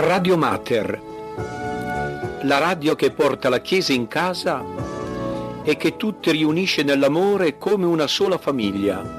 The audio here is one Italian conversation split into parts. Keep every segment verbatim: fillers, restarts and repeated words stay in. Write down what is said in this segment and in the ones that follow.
Radio Mater, la radio che porta la Chiesa in casa e che tutti riunisce nell'amore come una sola famiglia.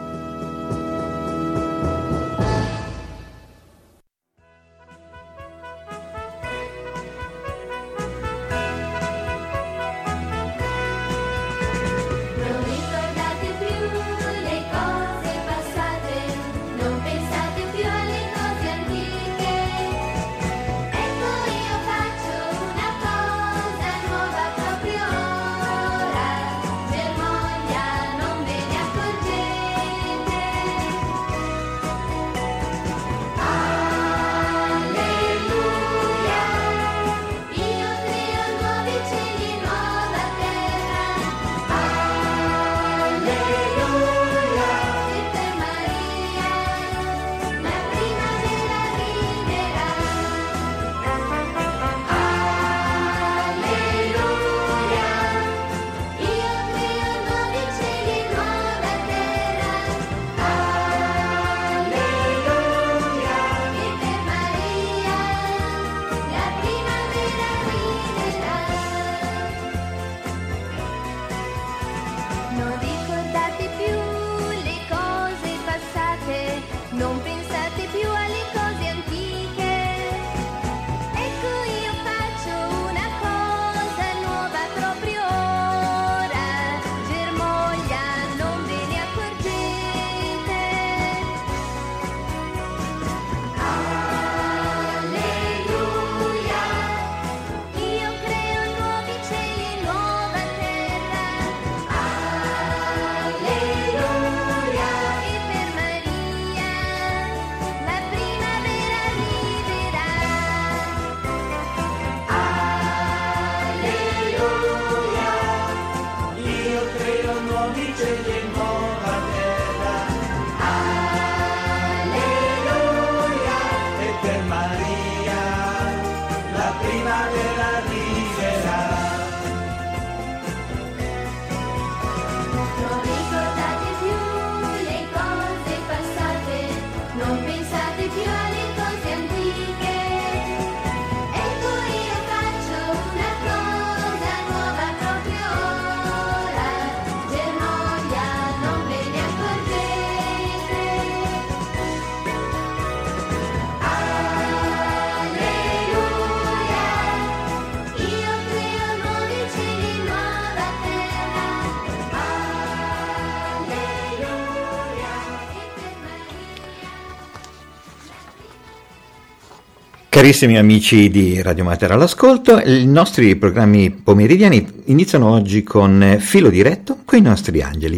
Carissimi amici di Radio Mater all'ascolto, i nostri programmi pomeridiani iniziano oggi con Filo Diretto con i nostri angeli.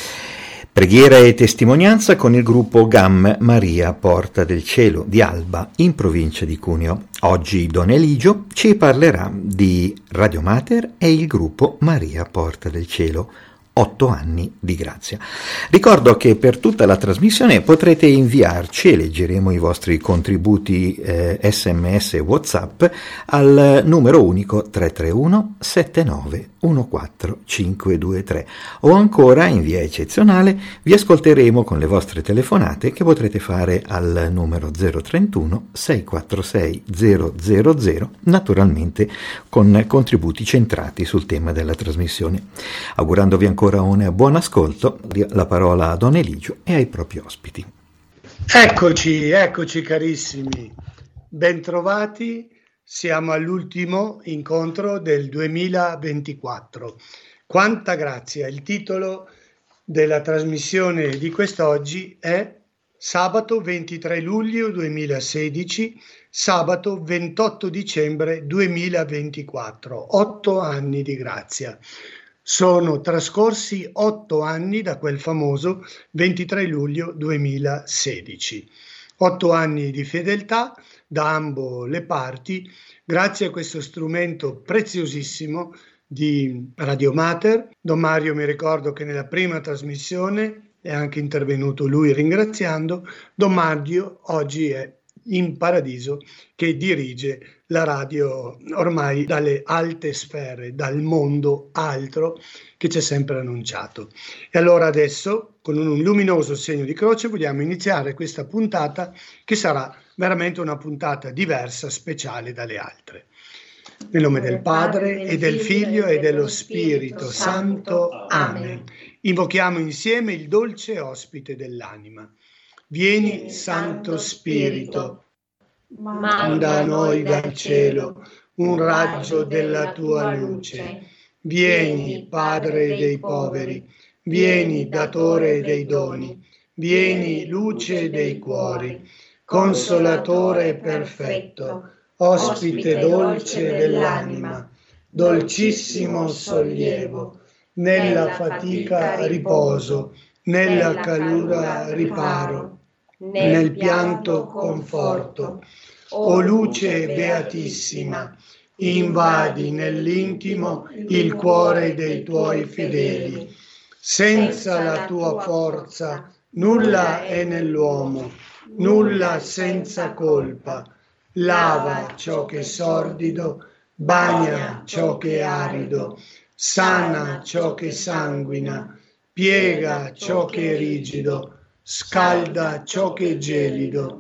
Preghiera e testimonianza con il gruppo G A M Maria Porta del Cielo di Alba in provincia di Cuneo. Oggi Don Eligio ci parlerà di Radio Mater e il gruppo Maria Porta del Cielo. Otto anni di grazia. Ricordo che per tutta la trasmissione potrete inviarci e leggeremo i vostri contributi eh, sms e WhatsApp al numero unico tre tre uno sette nove uno quattro cinque due tre o ancora in via eccezionale vi ascolteremo con le vostre telefonate che potrete fare al numero zero trentuno sei quattro sei zero zero zero, naturalmente con contributi centrati sul tema della trasmissione. Augurandovi ancora un buon ascolto, la parola a Don Eligio e ai propri ospiti. Eccoci, eccoci carissimi, bentrovati, siamo all'ultimo incontro del duemilaventiquattro. Quanta grazia! Il titolo della trasmissione di quest'oggi è Sabato ventitré luglio duemilasedici, sabato ventotto dicembre duemilaventiquattro, otto anni di grazia. Sono trascorsi otto anni da quel famoso ventitré luglio duemilasedici. Otto anni di fedeltà da ambo le parti, grazie a questo strumento preziosissimo di Radio Mater. Don Mario, mi ricordo che nella prima trasmissione è anche intervenuto lui ringraziando. Don Mario oggi è in Paradiso, che dirige la radio ormai dalle alte sfere, dal mondo altro che ci è sempre annunciato. E allora adesso, con un luminoso segno di croce, vogliamo iniziare questa puntata che sarà veramente una puntata diversa, speciale dalle altre. Nel nome del Padre e del Figlio e dello Spirito Santo. Amen. Invochiamo insieme il dolce ospite dell'anima. Vieni, Santo Spirito, manda a noi dal cielo un raggio della tua luce. Vieni, Padre dei poveri, vieni, datore dei doni, vieni, luce dei cuori, consolatore perfetto, ospite dolce dell'anima, dolcissimo sollievo, nella fatica riposo, nella calura riparo, nel pianto conforto. O luce beatissima, invadi nell'intimo il cuore dei tuoi fedeli. Senza la tua forza nulla è nell'uomo, nulla senza colpa. Lava ciò che è sordido, bagna ciò che è arido, sana ciò che sanguina, piega ciò che è rigido, scalda ciò che è gelido,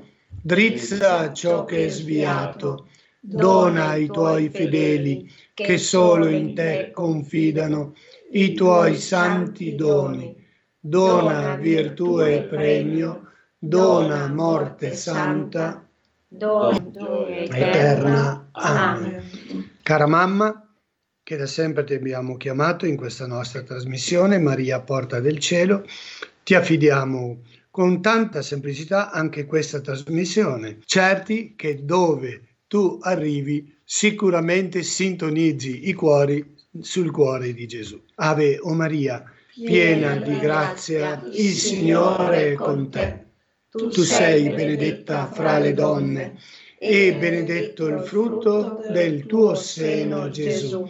drizza ciò che è sviato, dona ai tuoi fedeli che solo in te confidano i tuoi santi doni, dona virtù e premio, dona morte santa, dona gioia eterna. Amen. Cara mamma, che da sempre ti abbiamo chiamato in questa nostra trasmissione, Maria Porta del Cielo, ti affidiamo con tanta semplicità anche questa trasmissione, certi che dove tu arrivi sicuramente sintonizzi i cuori sul cuore di Gesù. Ave o Maria, piena di grazia, il Signore è con te. Tu sei benedetta fra le donne e benedetto il frutto del tuo seno, Gesù.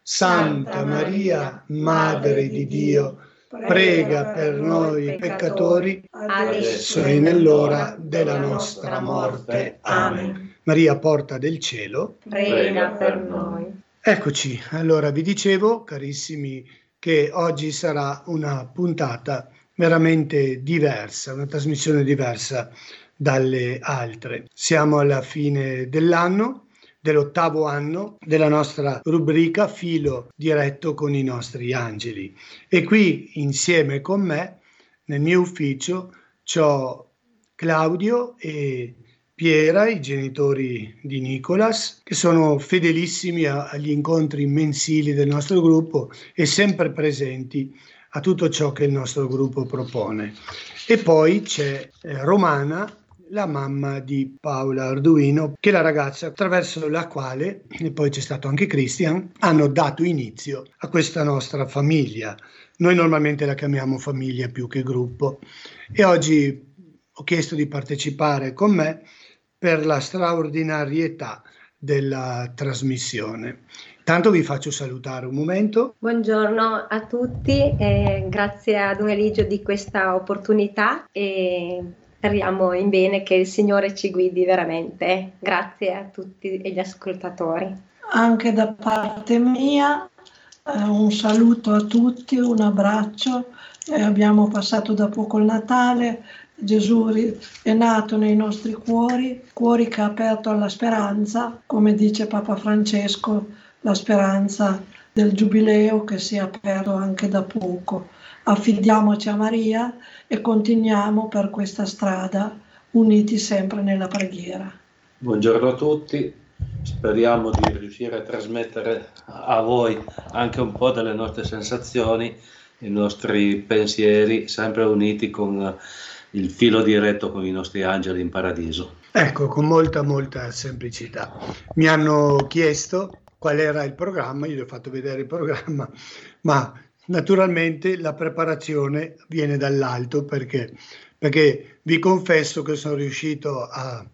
Santa Maria, Madre di Dio, prega per noi peccatori, adesso e nell'ora della nostra morte. Amen. Maria Porta del Cielo, prega per noi. Eccoci, allora vi dicevo, carissimi, che oggi sarà una puntata veramente diversa, una trasmissione diversa dalle altre. Siamo alla fine dell'anno, dell'ottavo anno della nostra rubrica Filo diretto con i nostri angeli. E qui insieme con me, nel mio ufficio, c'ho Claudio e Piera, i genitori di Nicolas, che sono fedelissimi a, agli incontri mensili del nostro gruppo e sempre presenti a tutto ciò che il nostro gruppo propone. E poi c'è eh, Romana, la mamma di Paola Arduino, che è la ragazza attraverso la quale, e poi c'è stato anche Christian, hanno dato inizio a questa nostra famiglia. Noi normalmente la chiamiamo famiglia più che gruppo. E oggi ho chiesto di partecipare con me per la straordinarietà della trasmissione. Tanto vi faccio salutare un momento. Buongiorno a tutti, eh, grazie a Don Eligio di questa opportunità e speriamo in bene che il Signore ci guidi veramente. Grazie a tutti e gli ascoltatori. Anche da parte mia eh, un saluto a tutti, un abbraccio. Eh, abbiamo passato da poco il Natale. Gesù è nato nei nostri cuori, cuori che ha aperto alla speranza, come dice Papa Francesco, la speranza del Giubileo che si è aperto anche da poco. Affidiamoci a Maria e continuiamo per questa strada, uniti sempre nella preghiera. Buongiorno a tutti, speriamo di riuscire a trasmettere a voi anche un po' delle nostre sensazioni, i nostri pensieri, sempre uniti con il filo diretto con i nostri angeli in paradiso. Ecco, con molta molta semplicità. Mi hanno chiesto qual era il programma, io gli ho fatto vedere il programma, ma naturalmente la preparazione viene dall'alto perché, perché vi confesso che sono riuscito a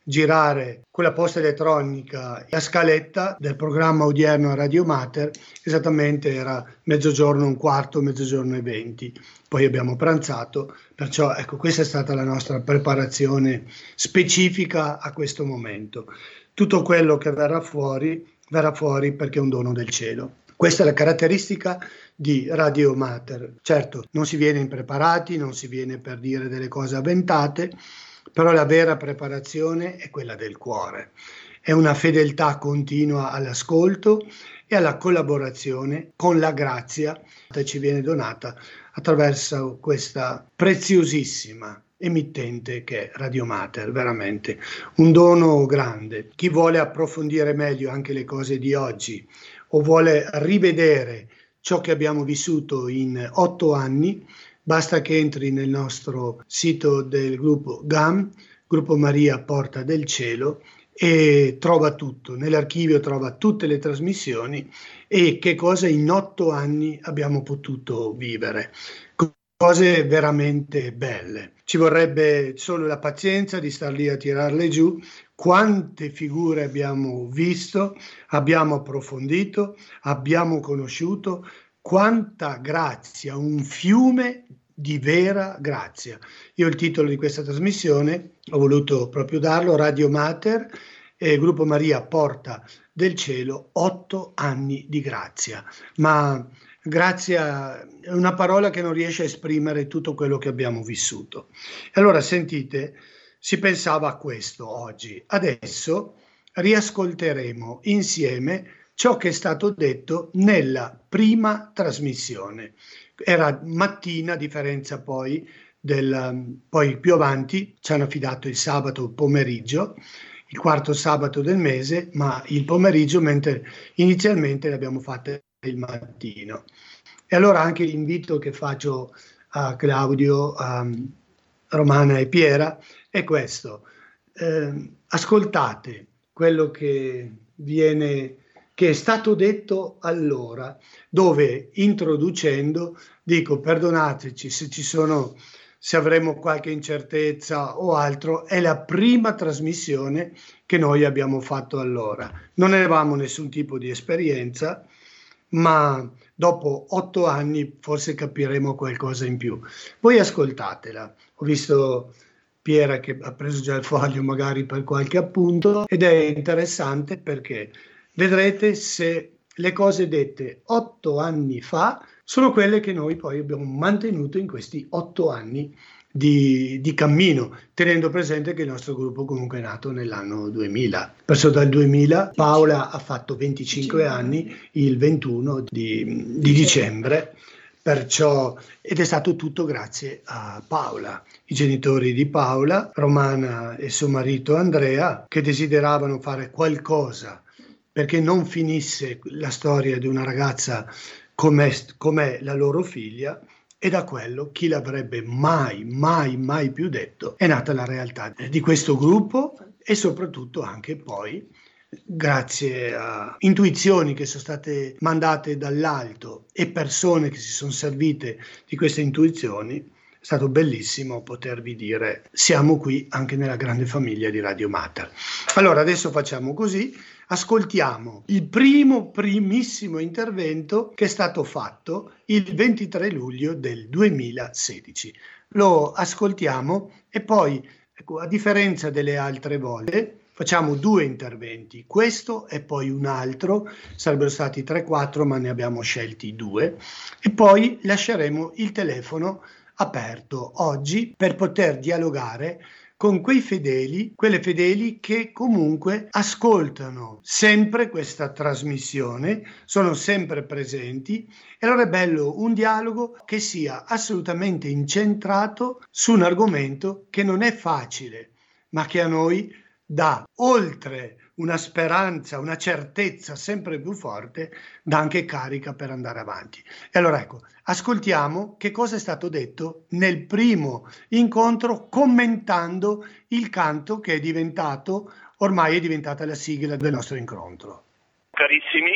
girare con la posta elettronica la scaletta del programma odierno a Radio Mater, esattamente era mezzogiorno, un quarto, mezzogiorno e venti. Poi abbiamo pranzato, perciò ecco, questa è stata la nostra preparazione specifica a questo momento. Tutto quello che verrà fuori, verrà fuori perché è un dono del cielo. Questa è la caratteristica di Radio Mater. Certo, non si viene impreparati, non si viene per dire delle cose avventate, però la vera preparazione è quella del cuore. È una fedeltà continua all'ascolto e alla collaborazione con la grazia che ci viene donata attraverso questa preziosissima emittente che è Radio Mater, veramente un dono grande. Chi vuole approfondire meglio anche le cose di oggi o vuole rivedere ciò che abbiamo vissuto in otto anni, basta che entri nel nostro sito del gruppo G A M, Gruppo Maria Porta del Cielo, e trova tutto. Nell'archivio trova tutte le trasmissioni e che cosa in otto anni abbiamo potuto vivere. Cose veramente belle. Ci vorrebbe solo la pazienza di star lì a tirarle giù. Quante figure abbiamo visto, abbiamo approfondito, abbiamo conosciuto, quanta grazia, un fiume di vera grazia. Io il titolo di questa trasmissione ho voluto proprio darlo, Radio Mater e Gruppo Maria Porta del Cielo, otto anni di grazia. Ma grazia è una parola che non riesce a esprimere tutto quello che abbiamo vissuto. Allora sentite, si pensava a questo oggi. Adesso riascolteremo insieme ciò che è stato detto nella prima trasmissione. Era mattina, a differenza poi del poi più avanti ci hanno affidato il sabato pomeriggio, il quarto sabato del mese, ma il pomeriggio, mentre inizialmente l'abbiamo fatta il mattino. E allora anche l'invito che faccio a Claudio, a Romana e Piera è questo: eh, ascoltate quello che viene, che è stato detto allora, dove introducendo dico perdonateci se ci sono, se avremo qualche incertezza o altro, è la prima trasmissione che noi abbiamo fatto allora. Non avevamo nessun tipo di esperienza, ma dopo otto anni forse capiremo qualcosa in più. Voi ascoltatela. Ho visto Piera che ha preso già il foglio magari per qualche appunto, ed è interessante perché vedrete se le cose dette otto anni fa sono quelle che noi poi abbiamo mantenuto in questi otto anni di, di cammino, tenendo presente che il nostro gruppo comunque è nato nell'anno duemila. Perciò dal duemila Paola ha fatto venticinque anni il ventuno di, di dicembre, perciò, ed è stato tutto grazie a Paola, i genitori di Paola, Romana e suo marito Andrea, che desideravano fare qualcosa perché non finisse la storia di una ragazza com'è, com'è la loro figlia, e da quello, chi l'avrebbe mai, mai, mai più detto, è nata la realtà di questo gruppo e soprattutto anche poi, grazie a intuizioni che sono state mandate dall'alto e persone che si sono servite di queste intuizioni, è stato bellissimo potervi dire siamo qui anche nella grande famiglia di Radio Mater. Allora adesso facciamo così, ascoltiamo il primo primissimo intervento che è stato fatto il ventitré luglio del duemilasedici. Lo ascoltiamo e poi, ecco, a differenza delle altre volte, facciamo due interventi, questo e poi un altro, sarebbero stati tre quattro ma ne abbiamo scelti due, e poi lasceremo il telefono aperto oggi per poter dialogare con quei fedeli, quelle fedeli che comunque ascoltano sempre questa trasmissione, sono sempre presenti, e allora è bello un dialogo che sia assolutamente incentrato su un argomento che non è facile, ma che a noi dà, oltre una speranza, una certezza sempre più forte, dà anche carica per andare avanti. E allora ecco, ascoltiamo che cosa è stato detto nel primo incontro commentando il canto che è diventato, ormai è diventata la sigla del nostro incontro. Carissimi,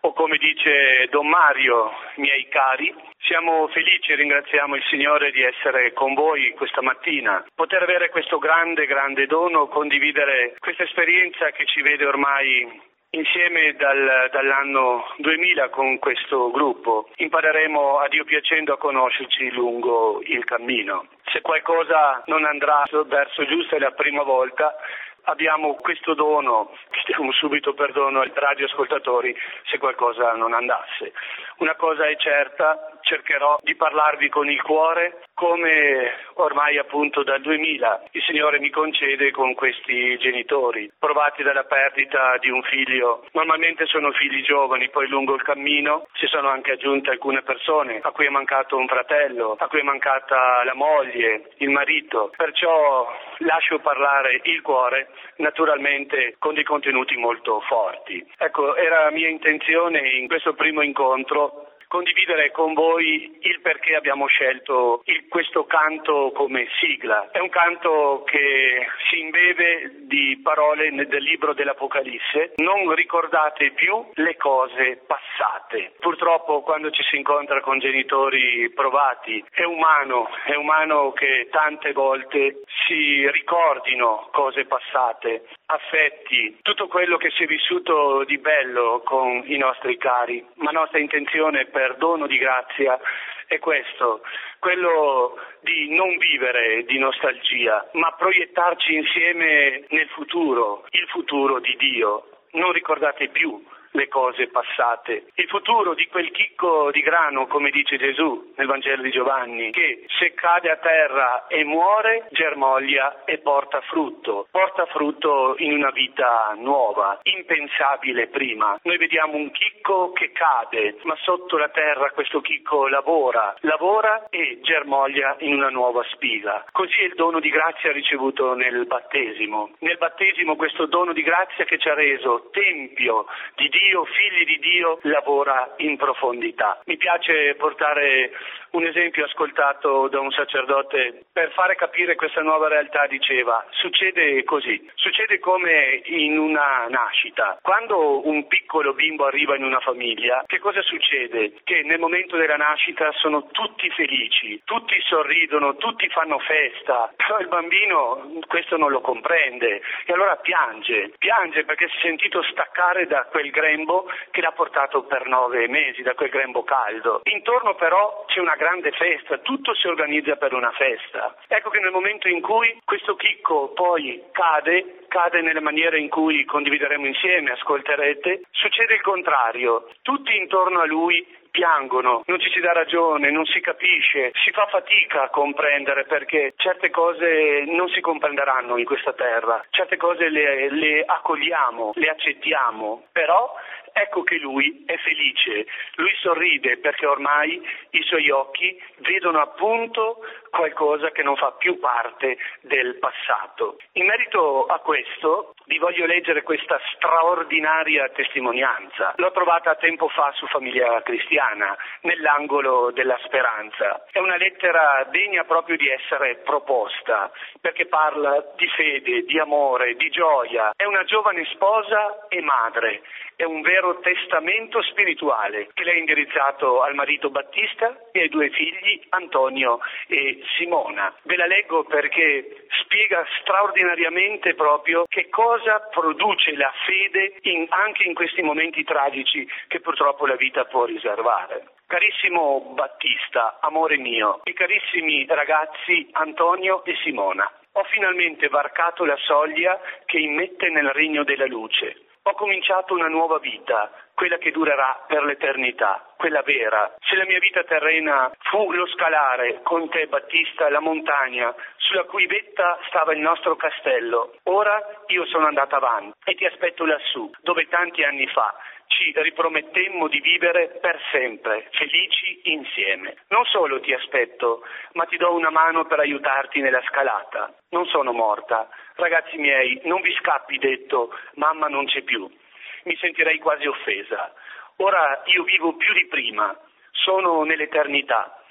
o come dice Don Mario, miei cari, siamo felici e ringraziamo il Signore di essere con voi questa mattina, poter avere questo grande, grande dono, condividere questa esperienza che ci vede ormai insieme dal, dall'anno duemila con questo gruppo. Impareremo a Dio piacendo a conoscerci lungo il cammino. Se qualcosa non andrà verso giusto è la prima volta, abbiamo questo dono, chiediamo subito perdono ai radioascoltatori se qualcosa non andasse. Una cosa è certa, cercherò di parlarvi con il cuore, come ormai appunto dal duemila il Signore mi concede con questi genitori, provati dalla perdita di un figlio. Normalmente sono figli giovani, poi lungo il cammino si sono anche aggiunte alcune persone a cui è mancato un fratello, a cui è mancata la moglie, il marito, perciò lascio parlare il cuore, naturalmente con dei contenuti molto forti. Ecco, era mia intenzione in questo primo incontro condividere con voi il perché abbiamo scelto il, questo canto come sigla. È un canto che si imbeve di parole del libro dell'Apocalisse. Non ricordate più le cose passate. Purtroppo quando ci si incontra con genitori provati è umano, è umano che tante volte si ricordino cose passate, affetti, tutto quello che si è vissuto di bello con i nostri cari. Ma nostra intenzione per dono di grazia è questo, quello di non vivere di nostalgia, ma proiettarci insieme nel futuro, il futuro di Dio. Non ricordate più le cose passate, il futuro di quel chicco di grano, come dice Gesù nel Vangelo di Giovanni, che se cade a terra e muore, germoglia e porta frutto, porta frutto in una vita nuova, impensabile prima. Noi vediamo un chicco che cade, ma sotto la terra questo chicco lavora, lavora e germoglia in una nuova spiga. Così è il dono di grazia ricevuto nel battesimo. Nel battesimo questo dono di grazia che ci ha reso tempio di Dio, figli di Dio, lavora in profondità. Mi piace portare un esempio ascoltato da un sacerdote per fare capire questa nuova realtà. Diceva, succede così, succede come in una nascita. Quando un piccolo bimbo arriva in una famiglia, che cosa succede? Che nel momento della nascita sono tutti felici, tutti sorridono, tutti fanno festa, però il bambino questo non lo comprende e allora piange, piange perché si è sentito staccare da quel grembo che l'ha portato per nove mesi, da quel grembo caldo. Intorno però c'è una grande festa, tutto si organizza per una festa. Ecco che nel momento in cui questo chicco poi cade, cade nelle maniere in cui condivideremo insieme, ascolterete, succede il contrario. Tutti intorno a lui piangono, non ci si dà ragione, non si capisce, si fa fatica a comprendere perché certe cose non si comprenderanno in questa terra, certe cose le, le accogliamo, le accettiamo, però ecco che lui è felice, lui sorride perché ormai i suoi occhi vedono appunto qualcosa che non fa più parte del passato. In merito a questo vi voglio leggere questa straordinaria testimonianza. L'ho trovata tempo fa su Famiglia Cristiana, nell'angolo della speranza. È una lettera degna proprio di essere proposta, perché parla di fede, di amore, di gioia. È una giovane sposa e madre. È un vero testamento spirituale che lei ha indirizzato al marito Battista e ai due figli Antonio e Simona. Ve la leggo perché spiega straordinariamente proprio che cosa produce la fede in, anche in questi momenti tragici che purtroppo la vita può riservare. Carissimo Battista, amore mio, e carissimi ragazzi Antonio e Simona, ho finalmente varcato la soglia che immette nel regno della luce. Ho cominciato una nuova vita, quella che durerà per l'eternità, quella vera. Se la mia vita terrena fu lo scalare con te, Battista, la montagna sulla cui vetta stava il nostro castello, ora io sono andata avanti e ti aspetto lassù, dove tanti anni fa ci ripromettemmo di vivere per sempre, felici insieme. Non solo ti aspetto, ma ti do una mano per aiutarti nella scalata. Non sono morta. Ragazzi miei, non vi scappi detto, mamma non c'è più. Mi sentirei quasi offesa. Ora io vivo più di prima, sono nell'eternità.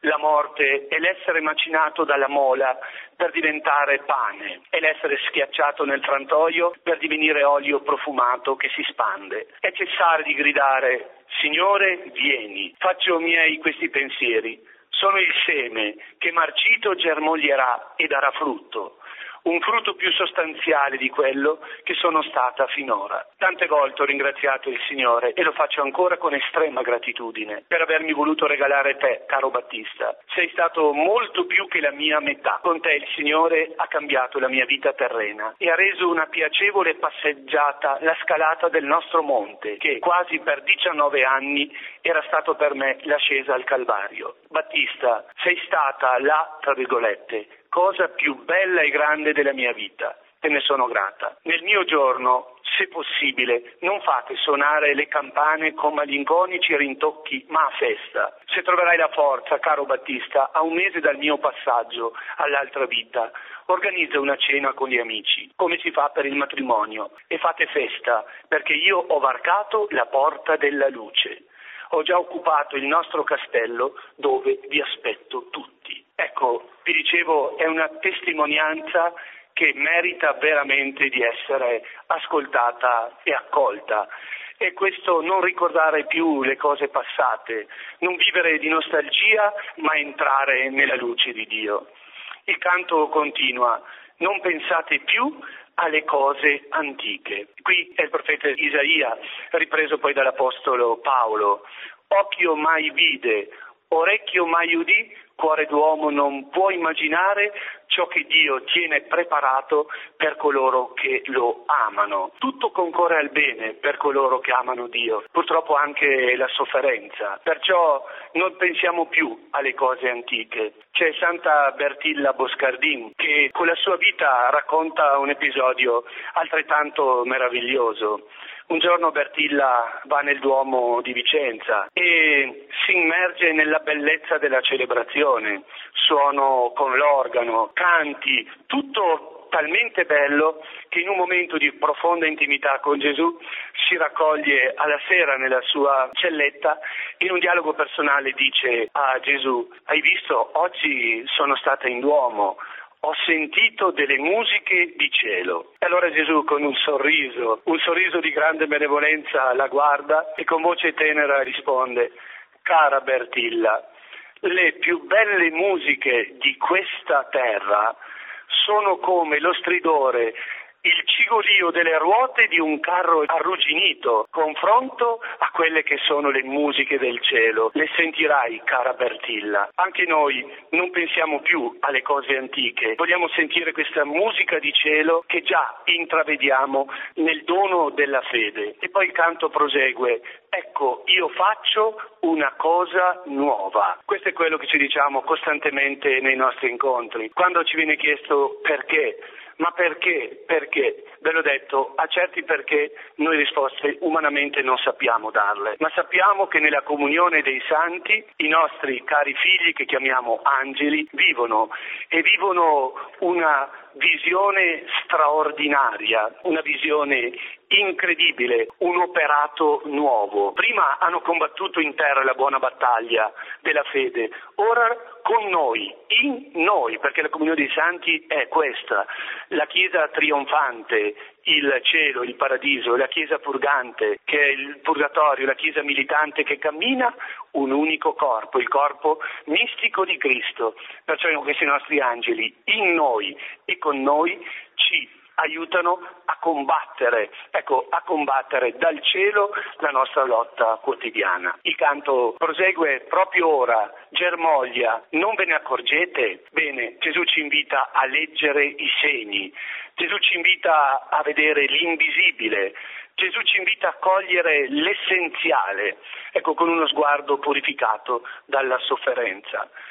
La morte è l'essere macinato dalla mola per diventare pane, è l'essere schiacciato nel frantoio per divenire olio profumato che si spande. È cessare di gridare: Signore, vieni, faccio miei questi pensieri. Sono il seme che marcito germoglierà e darà frutto. Un frutto più sostanziale di quello che sono stata finora. Tante volte ho ringraziato il Signore e lo faccio ancora con estrema gratitudine per avermi voluto regalare te, caro Battista. Sei stato molto più che la mia metà. Con te il Signore ha cambiato la mia vita terrena e ha reso una piacevole passeggiata la scalata del nostro monte, che quasi per diciannove anni era stato per me l'ascesa al Calvario. Battista, sei stata la, tra virgolette, cosa più bella e grande della mia vita. Te ne sono grata. Nel mio giorno, se possibile, non fate suonare le campane con malinconici rintocchi, ma a festa. Se troverai la forza, caro Battista, a un mese dal mio passaggio all'altra vita, organizza una cena con gli amici, come si fa per il matrimonio, e fate festa, perché io ho varcato la porta della luce. Ho già occupato il nostro castello dove vi aspetto tutti. Ecco, vi dicevo, è una testimonianza che merita veramente di essere ascoltata e accolta. E questo non ricordare più le cose passate, non vivere di nostalgia, ma entrare nella luce di Dio. Il canto continua: non pensate più alle cose antiche. Qui è il profeta Isaia, ripreso poi dall'apostolo Paolo. Occhio mai vide, orecchio mai udì, cuore d'uomo non può immaginare ciò che Dio tiene preparato per coloro che lo amano. Tutto concorre al bene per coloro che amano Dio, purtroppo anche la sofferenza. Perciò non pensiamo più alle cose antiche. C'è Santa Bertilla Boscardin che con la sua vita racconta un episodio altrettanto meraviglioso. Un giorno Bertilla va nel Duomo di Vicenza e si immerge nella bellezza della celebrazione, suono con l'organo, canti, tutto talmente bello che in un momento di profonda intimità con Gesù si raccoglie alla sera nella sua celletta e in un dialogo personale dice a Gesù: hai visto, oggi sono stata in Duomo, ho sentito delle musiche di cielo. E allora Gesù con un sorriso, un sorriso di grande benevolenza la guarda e con voce tenera risponde: cara Bertilla, le più belle musiche di questa terra sono come lo stridore, il cigolio delle ruote di un carro arrugginito, confronto a quelle che sono le musiche del cielo. Le sentirai, cara Bertilla. Anche noi non pensiamo più alle cose antiche, vogliamo sentire questa musica di cielo che già intravediamo nel dono della fede. E poi il canto prosegue: ecco, io faccio una cosa nuova. Questo è quello che ci diciamo costantemente nei nostri incontri. Quando ci viene chiesto perché, ma perché? Perché? Ve l'ho detto, a certi perché noi risposte umanamente non sappiamo darle, ma sappiamo che nella comunione dei santi i nostri cari figli, che chiamiamo angeli, vivono e vivono una visione straordinaria, una visione incredibile, un operato nuovo. Prima hanno combattuto in terra la buona battaglia della fede, ora con noi, in noi, perché la comunione dei santi è questa, la Chiesa trionfante, il cielo, il paradiso, la Chiesa purgante, che è il purgatorio, la Chiesa militante che cammina, un unico corpo, il corpo mistico di Cristo. Perciò questi nostri angeli in noi e con noi ci aiutano a combattere, ecco, a combattere dal cielo la nostra lotta quotidiana. Il canto prosegue proprio ora, germoglia, non ve ne accorgete? Bene, Gesù ci invita a leggere i segni, Gesù ci invita a vedere l'invisibile, Gesù ci invita a cogliere l'essenziale, ecco, con uno sguardo purificato dalla sofferenza.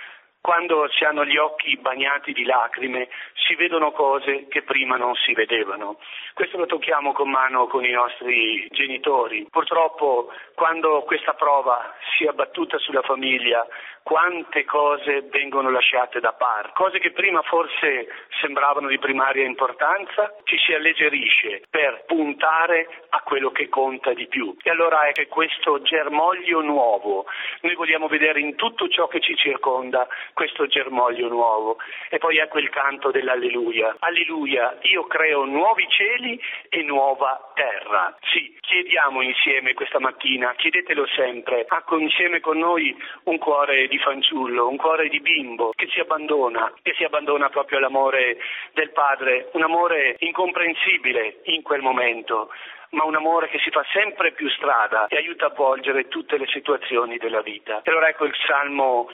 Quando si hanno gli occhi bagnati di lacrime si vedono cose che prima non si vedevano. Questo lo tocchiamo con mano con i nostri genitori. Purtroppo quando questa prova si è abbattuta sulla famiglia, quante cose vengono lasciate da parte, cose che prima forse sembravano di primaria importanza, ci si alleggerisce per puntare a quello che conta di più. E allora è che questo germoglio nuovo, noi vogliamo vedere in tutto ciò che ci circonda questo germoglio nuovo. E poi ecco il canto dell'alleluia. Alleluia, io creo nuovi cieli e nuova terra. Sì, chiediamo insieme questa mattina, chiedetelo sempre, ha insieme con noi un cuore di fanciullo, un cuore di bimbo che si abbandona, che si abbandona proprio all'amore del Padre, un amore incomprensibile in quel momento, ma un amore che si fa sempre più strada e aiuta a volgere tutte le situazioni della vita. E allora ecco il Salmo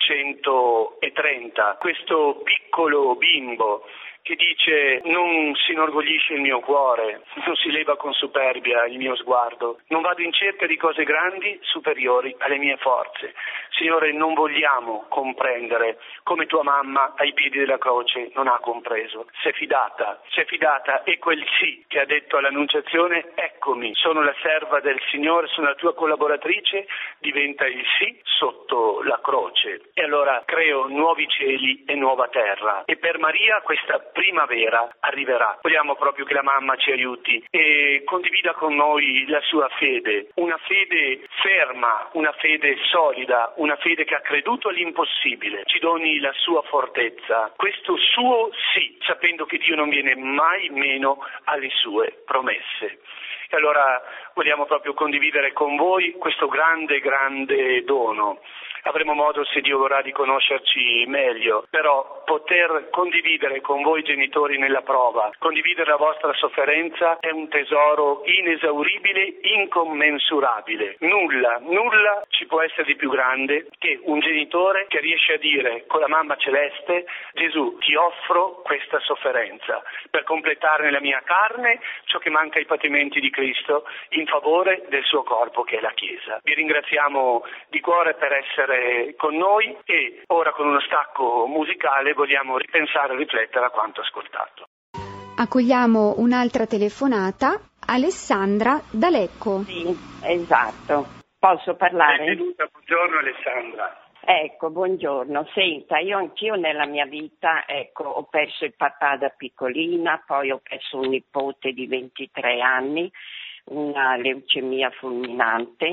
centotrenta, questo piccolo bimbo che dice: non si inorgoglisce il mio cuore, non si leva con superbia il mio sguardo, non vado in cerca di cose grandi superiori alle mie forze. Signore, non vogliamo comprendere come tua mamma ai piedi della croce non ha compreso. Si è fidata, si è fidata, e quel sì che ha detto all'annunciazione: eccomi, sono la serva del Signore, sono la tua collaboratrice, diventa il sì sotto la croce. E allora creo nuovi cieli e nuova terra. E per Maria questa primavera arriverà. Vogliamo proprio che la mamma ci aiuti e condivida con noi la sua fede, una fede ferma, una fede solida, una fede che ha creduto all'impossibile. Ci doni la sua fortezza, questo suo sì, sapendo che Dio non viene mai meno alle sue promesse. E allora vogliamo proprio condividere con voi questo grande, grande dono. Avremo modo, se Dio vorrà, di conoscerci meglio, però poter condividere con voi genitori nella prova, condividere la vostra sofferenza è un tesoro inesauribile, incommensurabile. Nulla, nulla ci può essere di più grande che un genitore che riesce a dire con la mamma celeste: Gesù, ti offro questa sofferenza per completare nella mia carne ciò che manca ai patimenti di Cristo in favore del suo corpo che è la Chiesa. Vi ringraziamo di cuore per essere con noi e ora con uno stacco musicale vogliamo ripensare e riflettere a quanto ascoltato. Accogliamo un'altra telefonata, Alessandra da Lecco. Sì, esatto. Posso parlare? Benvenuta, buongiorno Alessandra. Ecco, buongiorno. Senta, io anch'io nella mia vita, ecco, ho perso il papà da piccolina, poi ho perso un nipote di ventitré anni, una leucemia fulminante.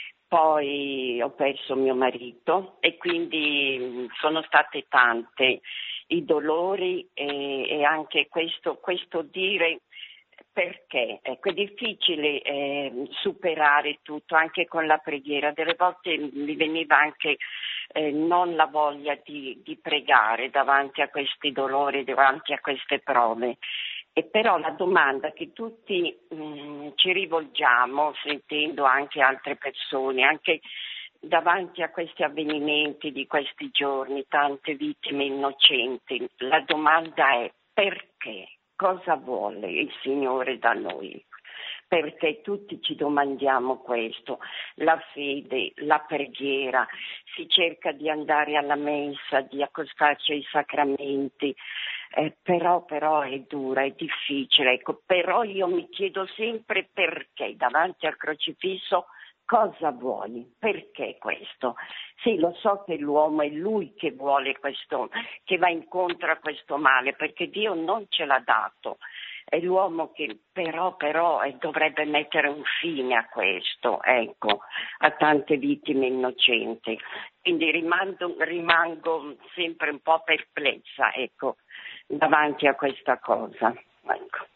Poi ho perso mio marito e quindi sono state tante i dolori e, e anche questo, questo dire perché. Ecco, è difficile eh, superare tutto anche con la preghiera. Delle volte mi veniva anche eh, non la voglia di, di pregare davanti a questi dolori, davanti a queste prove. E però la domanda che tutti mh, ci rivolgiamo, sentendo anche altre persone, anche davanti a questi avvenimenti di questi giorni, tante vittime innocenti, la domanda è: perché? Cosa vuole il Signore da noi? Perché tutti ci domandiamo questo, la fede, la preghiera, si cerca di andare alla messa, di accostarci ai sacramenti, eh, però, però è dura, è difficile, ecco. Però io mi chiedo sempre perché davanti al crocifisso cosa vuoi? Perché questo? Sì, lo so che l'uomo è lui che vuole questo, che va incontro a questo male, perché Dio non ce l'ha dato. È l'uomo che però, però eh, dovrebbe mettere un fine a questo, ecco, a tante vittime innocenti. Quindi rimango, rimango sempre un po' perplessa, ecco, davanti a questa cosa. Ecco.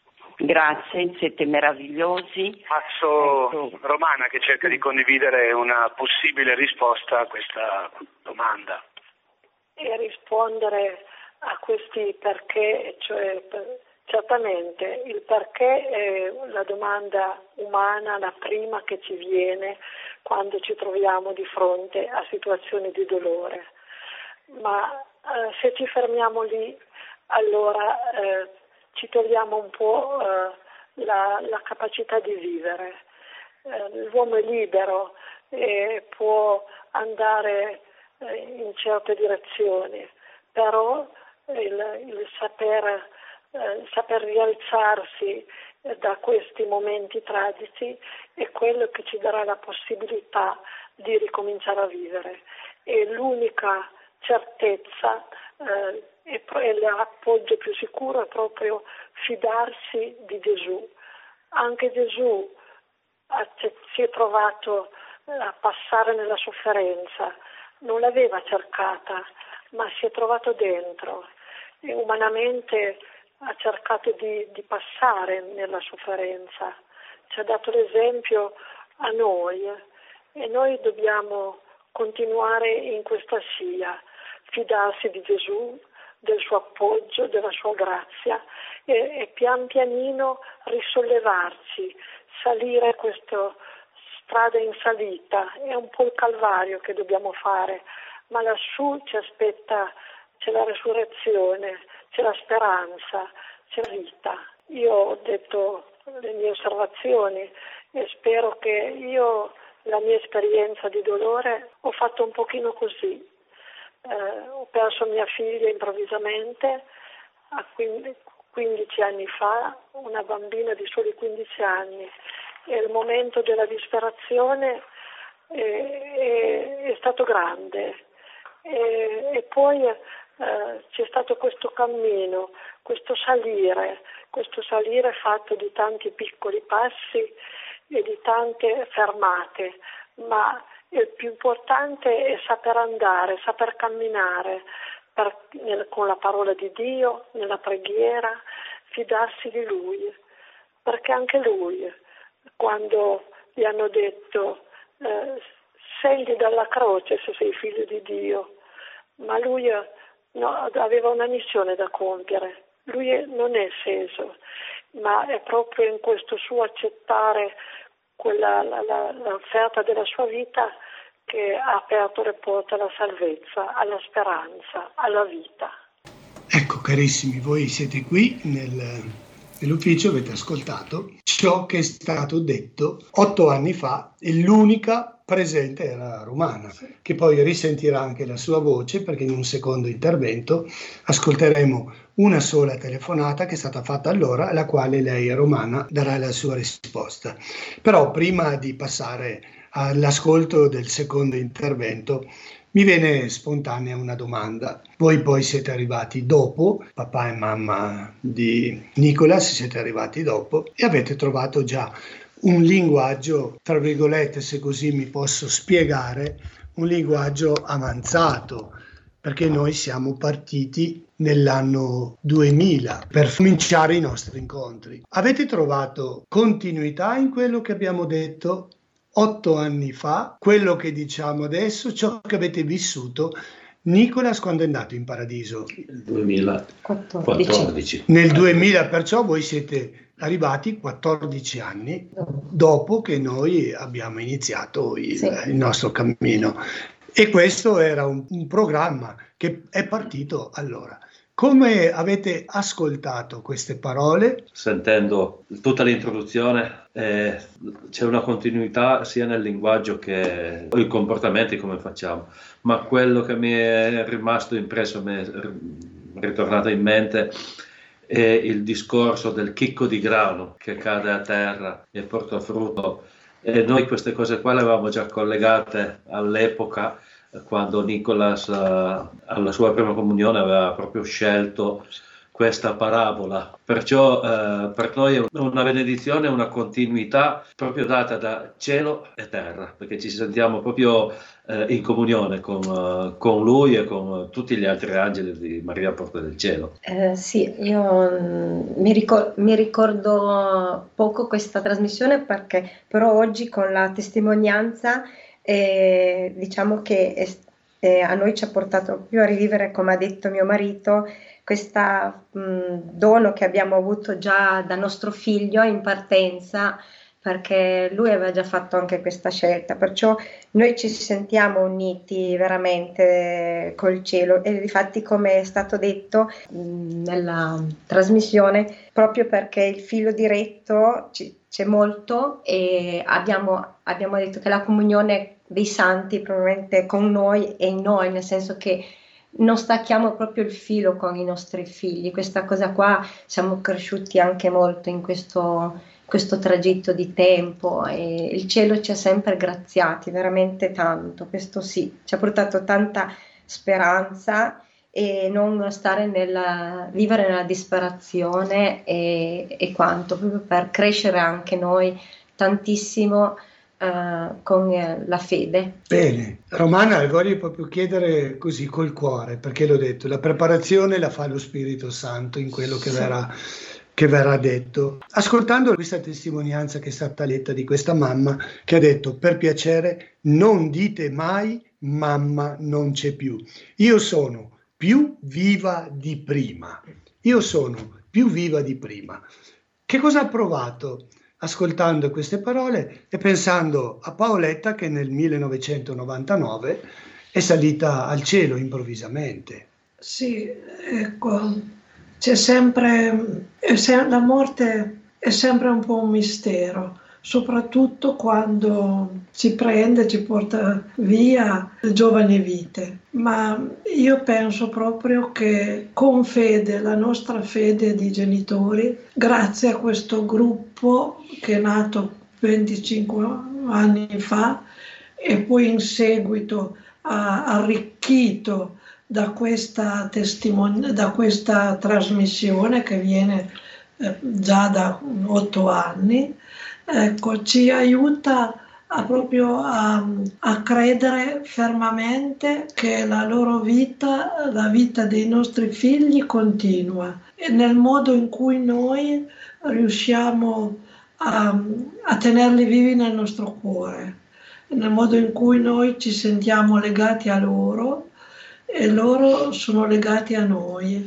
Grazie, siete meravigliosi. Passo ecco. Romana che cerca di condividere una possibile risposta a questa domanda. E rispondere a questi perché, cioè per, certamente il perché è la domanda umana, la prima che ci viene quando ci troviamo di fronte a situazioni di dolore. Ma eh, se ci fermiamo lì, allora eh, ci togliamo un po' eh, la, la capacità di vivere. Eh, l'uomo è libero e può andare eh, in certe direzioni, però il, il saper, eh, saper rialzarsi eh, da questi momenti tragici è quello che ci darà la possibilità di ricominciare a vivere. E l'unica certezza eh, e, e l'appoggio più sicuro è proprio fidarsi di Gesù. Anche Gesù ha, si è trovato a passare nella sofferenza, non l'aveva cercata, ma si è trovato dentro e umanamente ha cercato di, di passare nella sofferenza, ci ha dato l'esempio a noi e noi dobbiamo continuare in questa scia, fidarsi di Gesù, del suo appoggio, della sua grazia e, e pian pianino risollevarci, salire questa strada in salita. È un po' il calvario che dobbiamo fare, ma lassù ci aspetta, c'è la resurrezione, c'è la speranza, c'è la vita. Io ho detto le mie osservazioni e spero che io, la mia esperienza di dolore, ho fatto un pochino così. Eh, ho perso mia figlia improvvisamente a quindici anni fa, una bambina di soli quindici anni, e il momento della disperazione è, è, è stato grande e, e poi eh, c'è stato questo cammino, questo salire, questo salire fatto di tanti piccoli passi e di tante fermate, ma il più importante è saper andare, saper camminare per, nel, con la parola di Dio, nella preghiera, fidarsi di Lui, perché anche Lui, quando gli hanno detto eh, scendi dalla croce se sei figlio di Dio, ma Lui no, aveva una missione da compiere, Lui non è sceso, ma è proprio in questo suo accettare quella, la, la, l'offerta della sua vita che ha aperto le porte alla salvezza, alla speranza, alla vita. Ecco carissimi, voi siete qui nel, nell'ufficio, avete ascoltato ciò che è stato detto otto anni fa e l'unica presente era Romana, che poi risentirà anche la sua voce perché in un secondo intervento ascolteremo una sola telefonata che è stata fatta allora, alla quale lei, Romana, darà la sua risposta. Però prima di passare all'ascolto del secondo intervento mi viene spontanea una domanda. Voi poi siete arrivati dopo, papà e mamma di Nicolas siete arrivati dopo e avete trovato già un linguaggio, tra virgolette, se così mi posso spiegare, un linguaggio avanzato, perché noi siamo partiti nell'anno duemila per cominciare i nostri incontri. Avete trovato continuità in quello che abbiamo detto otto anni fa, quello che diciamo adesso, ciò che avete vissuto? Nicolas quando è andato in paradiso? Nel duemilaquattordici. Nel duemila, perciò voi siete arrivati quattordici anni dopo che noi abbiamo iniziato il, sì. il nostro cammino. E questo era un, un programma che è partito allora. Come avete ascoltato queste parole? Sentendo tutta l'introduzione, eh, c'è una continuità sia nel linguaggio che i comportamenti come facciamo, ma quello che mi è rimasto impresso, mi è ritornato in mente, è il discorso del chicco di grano che cade a terra e porta frutto. E noi queste cose qua le avevamo già collegate all'epoca, quando Nicolas uh, alla sua prima comunione aveva proprio scelto questa parabola. Perciò uh, per noi è una benedizione, una continuità proprio data da cielo e terra, perché ci sentiamo proprio uh, in comunione con, uh, con lui e con uh, tutti gli altri angeli di Maria Porta del Cielo. Eh, sì, io mh, mi, ricor- mi ricordo poco questa trasmissione, perché però oggi con la testimonianza Eh, diciamo che eh, a noi ci ha portato proprio a rivivere, come ha detto mio marito, questo dono che abbiamo avuto già da nostro figlio in partenza, perché lui aveva già fatto anche questa scelta, perciò noi ci sentiamo uniti veramente col cielo, e difatti, come è stato detto mh, nella trasmissione, proprio perché il filo diretto ci, c'è molto, e abbiamo, abbiamo detto che la comunione dei santi probabilmente con noi è in noi, nel senso che non stacchiamo proprio il filo con i nostri figli. Questa cosa qua, siamo cresciuti anche molto in questo, questo tragitto di tempo, e il cielo ci ha sempre graziati veramente tanto, questo sì, ci ha portato tanta speranza, e non stare nella, vivere nella disperazione e, e quanto, proprio per crescere anche noi tantissimo Uh, con uh, la fede. Bene, Romana, voglio proprio chiedere così col cuore, perché l'ho detto, la preparazione la fa lo Spirito Santo in quello che, sì, verrà, che verrà detto. Ascoltando questa testimonianza che è stata letta di questa mamma che ha detto: per piacere non dite mai mamma non c'è più, io sono più viva di prima, io sono più viva di prima. Che cosa ha provato ascoltando queste parole e pensando a Paoletta, che nel millenovecentonovantanove è salita al cielo improvvisamente? Sì, ecco, c'è sempre, è se- la morte è sempre un po' un mistero, soprattutto quando ci prende, ci porta via le giovani vite. Ma io penso proprio che con fede, la nostra fede di genitori, grazie a questo gruppo che è nato venticinque anni fa e poi in seguito ha arricchito da questa testimon- da questa trasmissione che viene eh, già da otto anni, ecco, ci aiuta a proprio a, a credere fermamente che la loro vita, la vita dei nostri figli continua, e nel modo in cui noi riusciamo a, a tenerli vivi nel nostro cuore, nel modo in cui noi ci sentiamo legati a loro e loro sono legati a noi.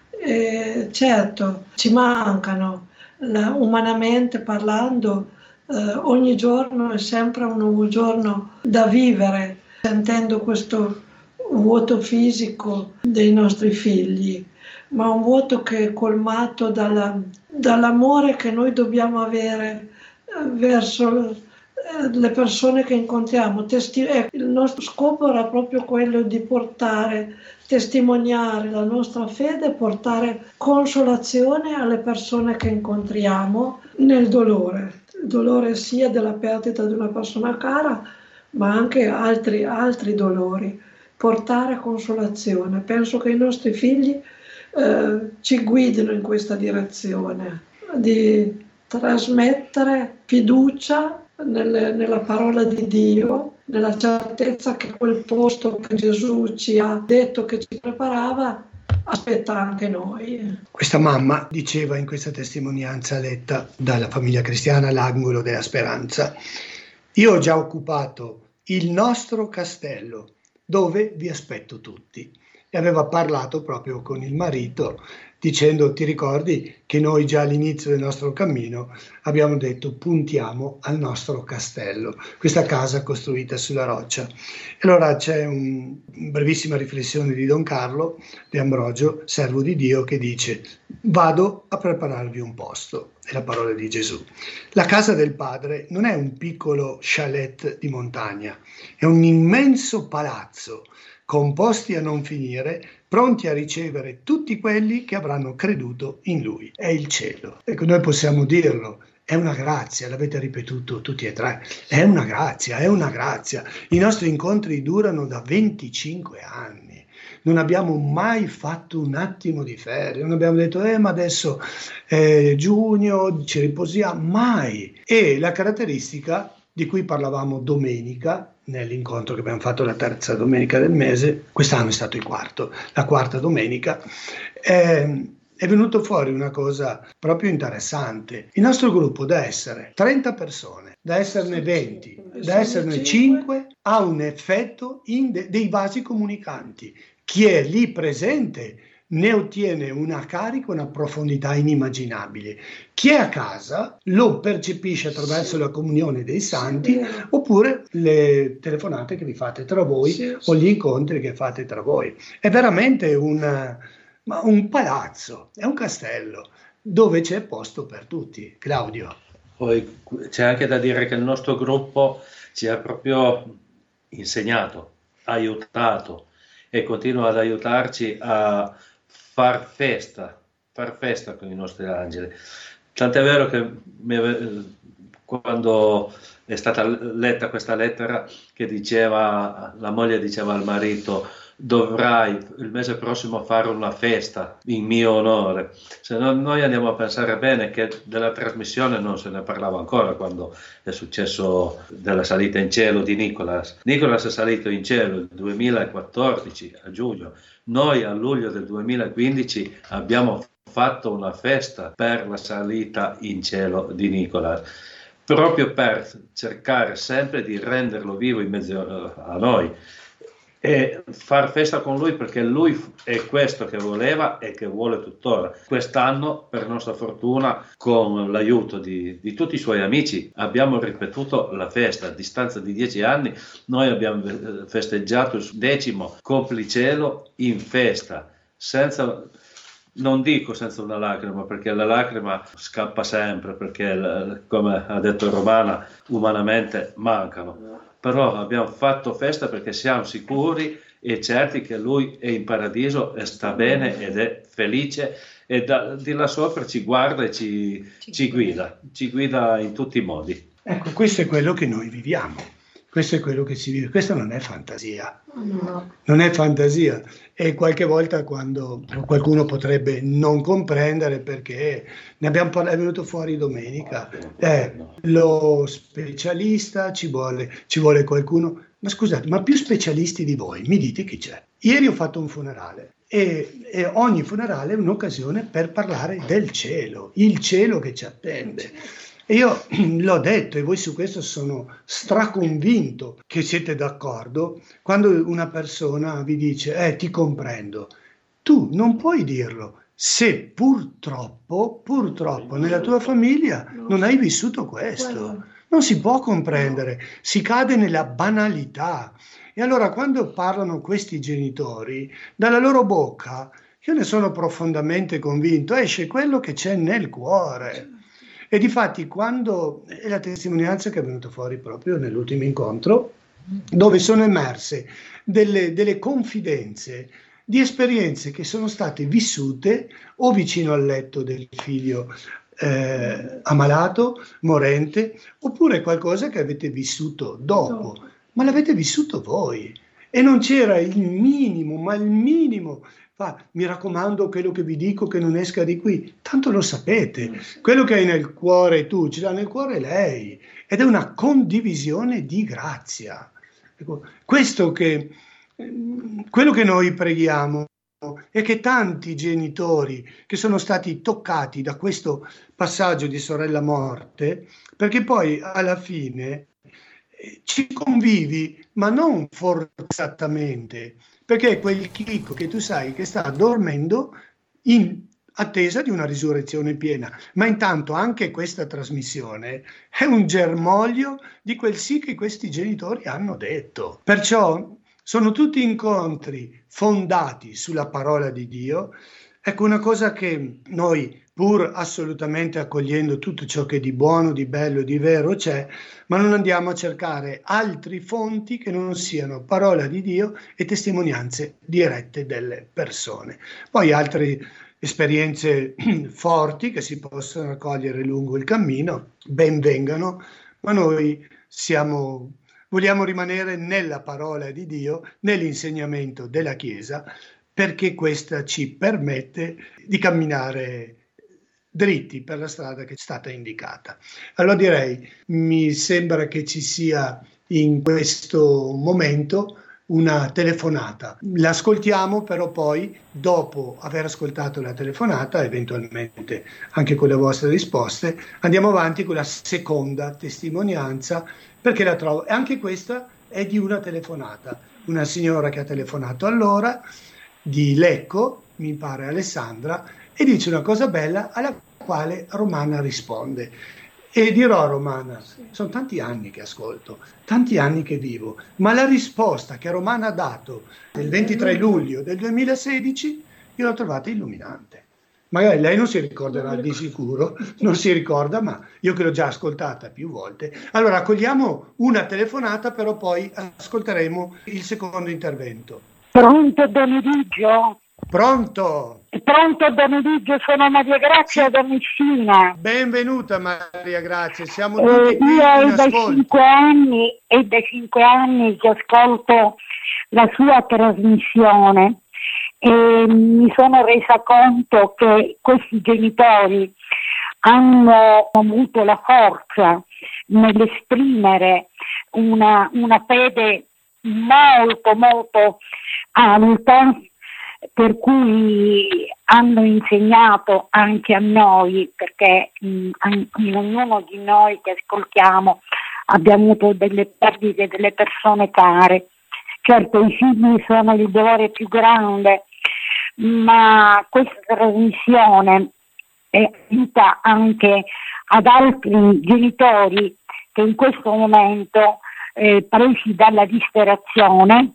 E certo, ci mancano, la, umanamente parlando, eh, ogni giorno è sempre un nuovo giorno da vivere, sentendo questo vuoto fisico dei nostri figli, ma un vuoto che è colmato dalla, dall'amore che noi dobbiamo avere eh, verso eh, le persone che incontriamo. Testi- eh, il nostro scopo era proprio quello di portare, testimoniare la nostra fede, portare consolazione alle persone che incontriamo nel dolore. Il dolore sia della perdita di una persona cara, ma anche altri, altri dolori. Portare consolazione. Penso che i nostri figli eh, ci guidino in questa direzione, di trasmettere fiducia nelle, nella parola di Dio, nella certezza che quel posto che Gesù ci ha detto che ci preparava aspetta anche noi. Questa mamma diceva in questa testimonianza letta dalla famiglia cristiana L'Angolo della Speranza: io ho già occupato il nostro castello dove vi aspetto tutti. E aveva parlato proprio con il marito dicendo: ti ricordi che noi già all'inizio del nostro cammino abbiamo detto puntiamo al nostro castello, questa casa costruita sulla roccia. E allora c'è una brevissima riflessione di Don Carlo De Ambrogio, servo di Dio, che dice: vado a prepararvi un posto. È la parola di Gesù. La casa del Padre non è un piccolo chalet di montagna, è un immenso palazzo con posti a non finire, pronti a ricevere tutti quelli che avranno creduto in Lui. È il cielo. Ecco, noi possiamo dirlo, è una grazia, l'avete ripetuto tutti e tre, è una grazia, è una grazia. I nostri incontri durano da venticinque anni, non abbiamo mai fatto un attimo di ferie, non abbiamo detto, eh ma adesso è giugno, ci riposiamo, mai. E la caratteristica di cui parlavamo domenica, nell'incontro che abbiamo fatto la terza domenica del mese, quest'anno è stato il quarto, la quarta domenica, è, è venuto fuori una cosa proprio interessante. Il nostro gruppo, da essere trenta persone, da esserne venti, da esserne cinque, ha un effetto in de- dei vasi comunicanti. Chi è lì presente ne ottiene una carica, una profondità inimmaginabile. Chi è a casa lo percepisce attraverso la comunione dei santi, sì, oppure le telefonate che vi fate tra voi, sì, o gli incontri che fate tra voi. È veramente un, un palazzo, è un castello dove c'è posto per tutti. Claudio. Poi c'è anche da dire che il nostro gruppo ci ha proprio insegnato, aiutato e continua ad aiutarci a far festa, far festa con i nostri angeli. Tant'è vero che mi, quando è stata letta questa lettera che diceva, la moglie diceva al marito: dovrai il mese prossimo fare una festa in mio onore. Se no, noi andiamo a pensare bene che della trasmissione non se ne parlava ancora quando è successo della salita in cielo di Nicolas. Nicolas è salito in cielo nel duemilaquattordici a giugno. Noi a luglio del duemilaquindici abbiamo fatto una festa per la salita in cielo di Nicolas, proprio per cercare sempre di renderlo vivo in mezzo a noi e far festa con lui, perché lui è questo che voleva e che vuole tuttora. Quest'anno, per nostra fortuna, con l'aiuto di, di tutti i suoi amici, abbiamo ripetuto la festa. A distanza di dieci anni noi abbiamo festeggiato il decimo complicelo in festa, senza, non dico senza una lacrima, perché la lacrima scappa sempre, perché, come ha detto Romana, umanamente mancano. Però abbiamo fatto festa perché siamo sicuri e certi che lui è in paradiso e sta bene ed è felice, e da, di là sopra ci guarda e ci, ci guida, ci guida in tutti i modi. Ecco, questo è quello che noi viviamo, questo è quello che si vive, questa non è fantasia, no. Non è fantasia, e qualche volta quando qualcuno potrebbe non comprendere, perché ne abbiamo parlato, è venuto fuori domenica, eh, lo specialista, ci vuole, ci vuole qualcuno, ma scusate, ma più specialisti di voi, mi dite chi c'è? Ieri ho fatto un funerale e, e ogni funerale è un'occasione per parlare del cielo, il cielo che ci attende. E io l'ho detto, e voi su questo sono straconvinto che siete d'accordo, quando una persona vi dice eh ti comprendo, tu non puoi dirlo se purtroppo, purtroppo nella tua famiglia non hai vissuto questo. Non si può comprendere, si cade nella banalità. E allora quando parlano questi genitori, dalla loro bocca, io ne sono profondamente convinto, esce quello che c'è nel cuore. E difatti quando è la testimonianza che è venuta fuori proprio nell'ultimo incontro, dove sono emerse delle, delle confidenze di esperienze che sono state vissute o vicino al letto del figlio eh, ammalato, morente, oppure qualcosa che avete vissuto dopo, ma l'avete vissuto voi. E non c'era il minimo, ma il minimo. Ah, mi raccomando, quello che vi dico che non esca di qui, tanto lo sapete, quello che hai nel cuore tu, ce l'ha nel cuore lei, ed è una condivisione di grazia. Ecco, questo che, quello che noi preghiamo è che tanti genitori che sono stati toccati da questo passaggio di sorella morte, perché poi alla fine ci convivi, ma non forzatamente, perché è quel chicco che tu sai che sta dormendo in attesa di una risurrezione piena. Ma intanto anche questa trasmissione è un germoglio di quel sì che questi genitori hanno detto. Perciò sono tutti incontri fondati sulla parola di Dio. Ecco, una cosa che noi, pur assolutamente accogliendo tutto ciò che di buono, di bello, di vero c'è, ma non andiamo a cercare altri fonti che non siano parola di Dio e testimonianze dirette delle persone. Poi altre esperienze forti che si possono raccogliere lungo il cammino, ben vengano, ma noi siamo, vogliamo rimanere nella parola di Dio, nell'insegnamento della Chiesa, perché questa ci permette di camminare dritti per la strada che è stata indicata. Allora direi, mi sembra che ci sia in questo momento una telefonata. L'ascoltiamo, però poi, dopo aver ascoltato la telefonata, eventualmente anche con le vostre risposte, andiamo avanti con la seconda testimonianza, perché la trovo, e anche questa è di una telefonata, una signora che ha telefonato allora, di Lecco, mi pare Alessandra, e dice una cosa bella alla quale Romana risponde. E dirò a Romana, sono tanti anni che ascolto, tanti anni che vivo, ma la risposta che Romana ha dato il ventitré luglio del duemilasedici io l'ho trovata illuminante. Magari lei non si ricorderà di sicuro, non si ricorda, ma io che l'ho già ascoltata più volte. Allora accogliamo una telefonata, però poi ascolteremo il secondo intervento. Pronto Don Eligio? Pronto? Pronto Don Eligio, sono Maria Grazia da Messina. Benvenuta Maria Grazia, siamo tutti eh, qui io in da ascolto. cinque anni e da cinque anni che ascolto la sua trasmissione e mi sono resa conto che questi genitori hanno avuto la forza nell'esprimere una, una fede molto molto alta, per cui hanno insegnato anche a noi, perché mh, ognuno di noi che ascoltiamo abbiamo avuto delle perdite delle persone care. Certo, i figli sono il dolore più grande, ma questa trasmissione aiuta anche ad altri genitori che in questo momento, eh, presi dalla disperazione,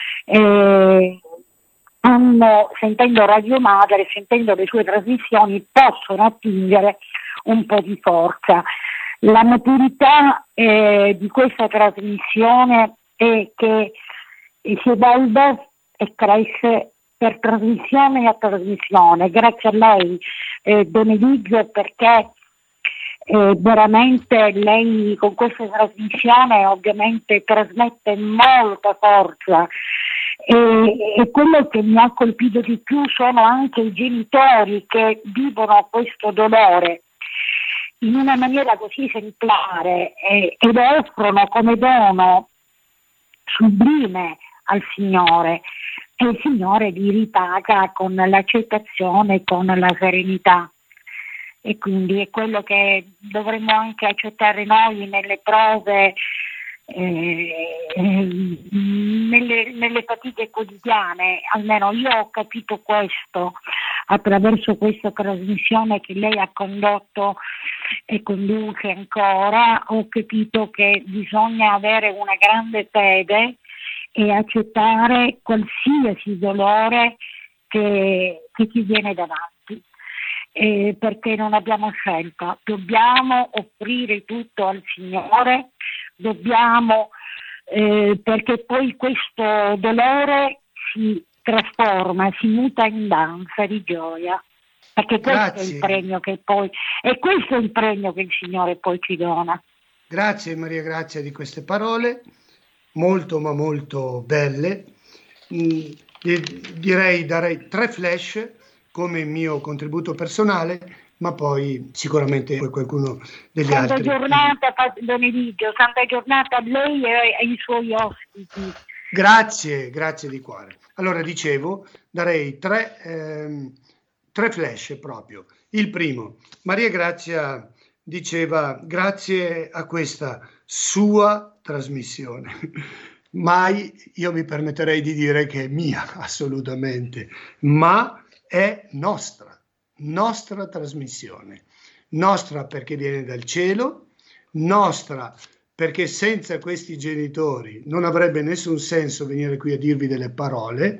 eh, hanno, sentendo Radio Madre, sentendo le sue trasmissioni, possono attingere un po' di forza. La maturità eh, di questa trasmissione è che si evolve e cresce per trasmissione a trasmissione. Grazie a lei, eh, Don Eligio, perché eh, veramente lei con questa trasmissione ovviamente trasmette molta forza. E, e quello che mi ha colpito di più sono anche i genitori che vivono questo dolore in una maniera così esemplare e, e lo offrono come dono sublime al Signore, e il Signore li ripaga con l'accettazione, con la serenità. E quindi è quello che dovremmo anche accettare noi nelle prove, eh, nelle, nelle fatiche quotidiane. Almeno io ho capito questo attraverso questa trasmissione che lei ha condotto e conduce ancora. Ho capito che bisogna avere una grande fede e accettare qualsiasi dolore che, che ci viene davanti, eh, perché non abbiamo scelta. Dobbiamo offrire tutto al Signore, dobbiamo, eh, perché poi questo dolore si trasforma, si muta in danza di gioia, perché questo Grazie. È il premio che poi, e questo è il premio che il Signore poi ci dona. Grazie Maria Grazia di queste parole, molto ma molto belle. Mm, direi, darei tre flash come mio contributo personale, ma poi sicuramente qualcuno degli Santa altri. Giornata, Don Eligio, santa giornata a lei e ai suoi ospiti. Grazie, grazie di cuore. Allora dicevo, darei tre, ehm, tre flash proprio. Il primo, Maria Grazia diceva grazie a questa sua trasmissione. Mai io mi permetterei di dire che è mia, assolutamente, ma è nostra, nostra trasmissione. Nostra perché viene dal cielo, nostra perché senza questi genitori non avrebbe nessun senso venire qui a dirvi delle parole,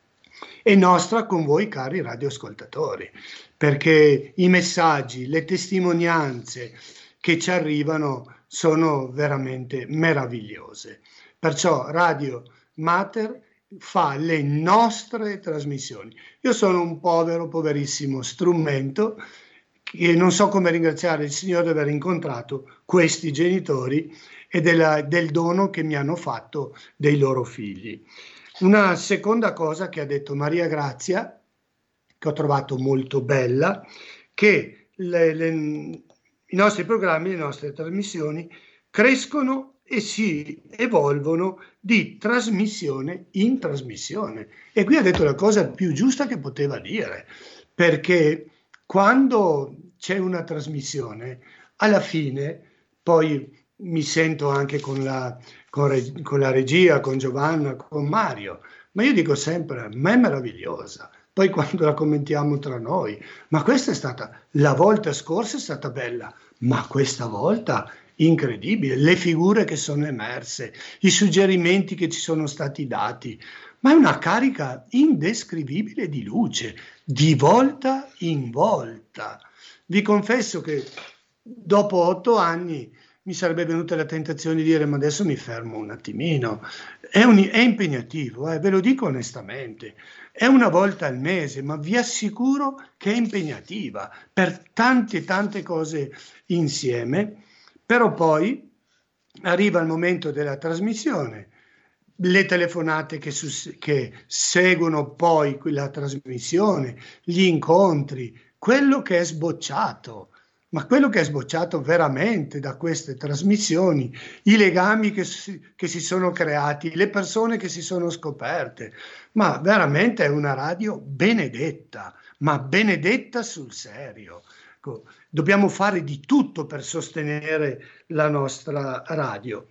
e nostra con voi cari radioascoltatori, perché i messaggi, le testimonianze che ci arrivano sono veramente meravigliose. Perciò Radio Mater fa le nostre trasmissioni. Io sono un povero, poverissimo strumento e non so come ringraziare il Signore di aver incontrato questi genitori e della, del dono che mi hanno fatto dei loro figli. Una seconda cosa che ha detto Maria Grazia, che ho trovato molto bella, che le, le, i nostri programmi, le nostre trasmissioni crescono e si evolvono di trasmissione in trasmissione. E qui ha detto la cosa più giusta che poteva dire, perché quando c'è una trasmissione, alla fine, poi mi sento anche con la, con, re, con la regia, con Giovanna, con Mario, ma io dico sempre, ma è meravigliosa, poi quando la commentiamo tra noi, ma questa è stata, la volta scorsa è stata bella, ma questa volta incredibile, le figure che sono emerse, i suggerimenti che ci sono stati dati, ma è una carica indescrivibile di luce, di volta in volta. Vi confesso che dopo otto anni mi sarebbe venuta la tentazione di dire ma adesso mi fermo un attimino, è, un, è impegnativo, eh, ve lo dico onestamente, è una volta al mese, ma vi assicuro che è impegnativa per tante e tante cose insieme, però poi arriva il momento della trasmissione, le telefonate che, sus- che seguono poi quella trasmissione, gli incontri, quello che è sbocciato. Ma quello che è sbocciato veramente da queste trasmissioni, i legami che si, che si sono creati, le persone che si sono scoperte, ma veramente è una radio benedetta, ma benedetta sul serio. Ecco, dobbiamo fare di tutto per sostenere la nostra radio.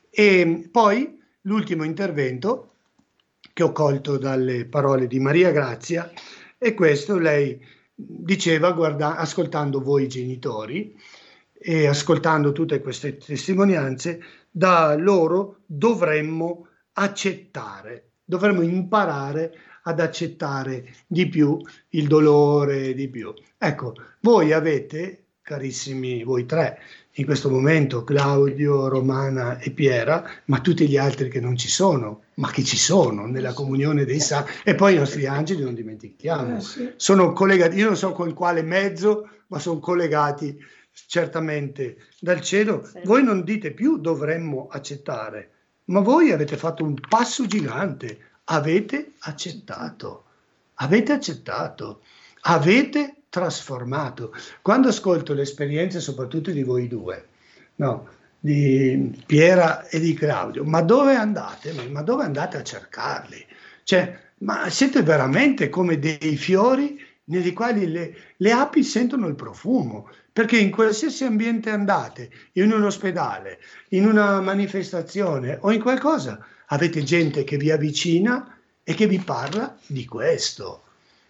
E poi l'ultimo intervento che ho colto dalle parole di Maria Grazia è questo, lei diceva, guarda, ascoltando voi genitori e ascoltando tutte queste testimonianze, da loro dovremmo accettare, dovremmo imparare ad accettare di più il dolore, di più. Ecco, voi avete, carissimi voi tre, in questo momento Claudio, Romana e Piera, ma tutti gli altri che non ci sono, ma che ci sono nella comunione dei santi, e poi i nostri angeli non dimentichiamo, eh sì. Sono collegati, io non so con quale mezzo, ma sono collegati certamente dal cielo. Sì. Voi non dite più dovremmo accettare, ma voi avete fatto un passo gigante, avete accettato, avete accettato, avete trasformato. Quando ascolto le esperienze soprattutto di voi due, no, di Piera e di Claudio, ma dove andate? Ma dove andate a cercarli? Cioè, ma siete veramente come dei fiori nei quali le, le api sentono il profumo, perché in qualsiasi ambiente andate, in un ospedale, in una manifestazione o in qualcosa, avete gente che vi avvicina e che vi parla di questo.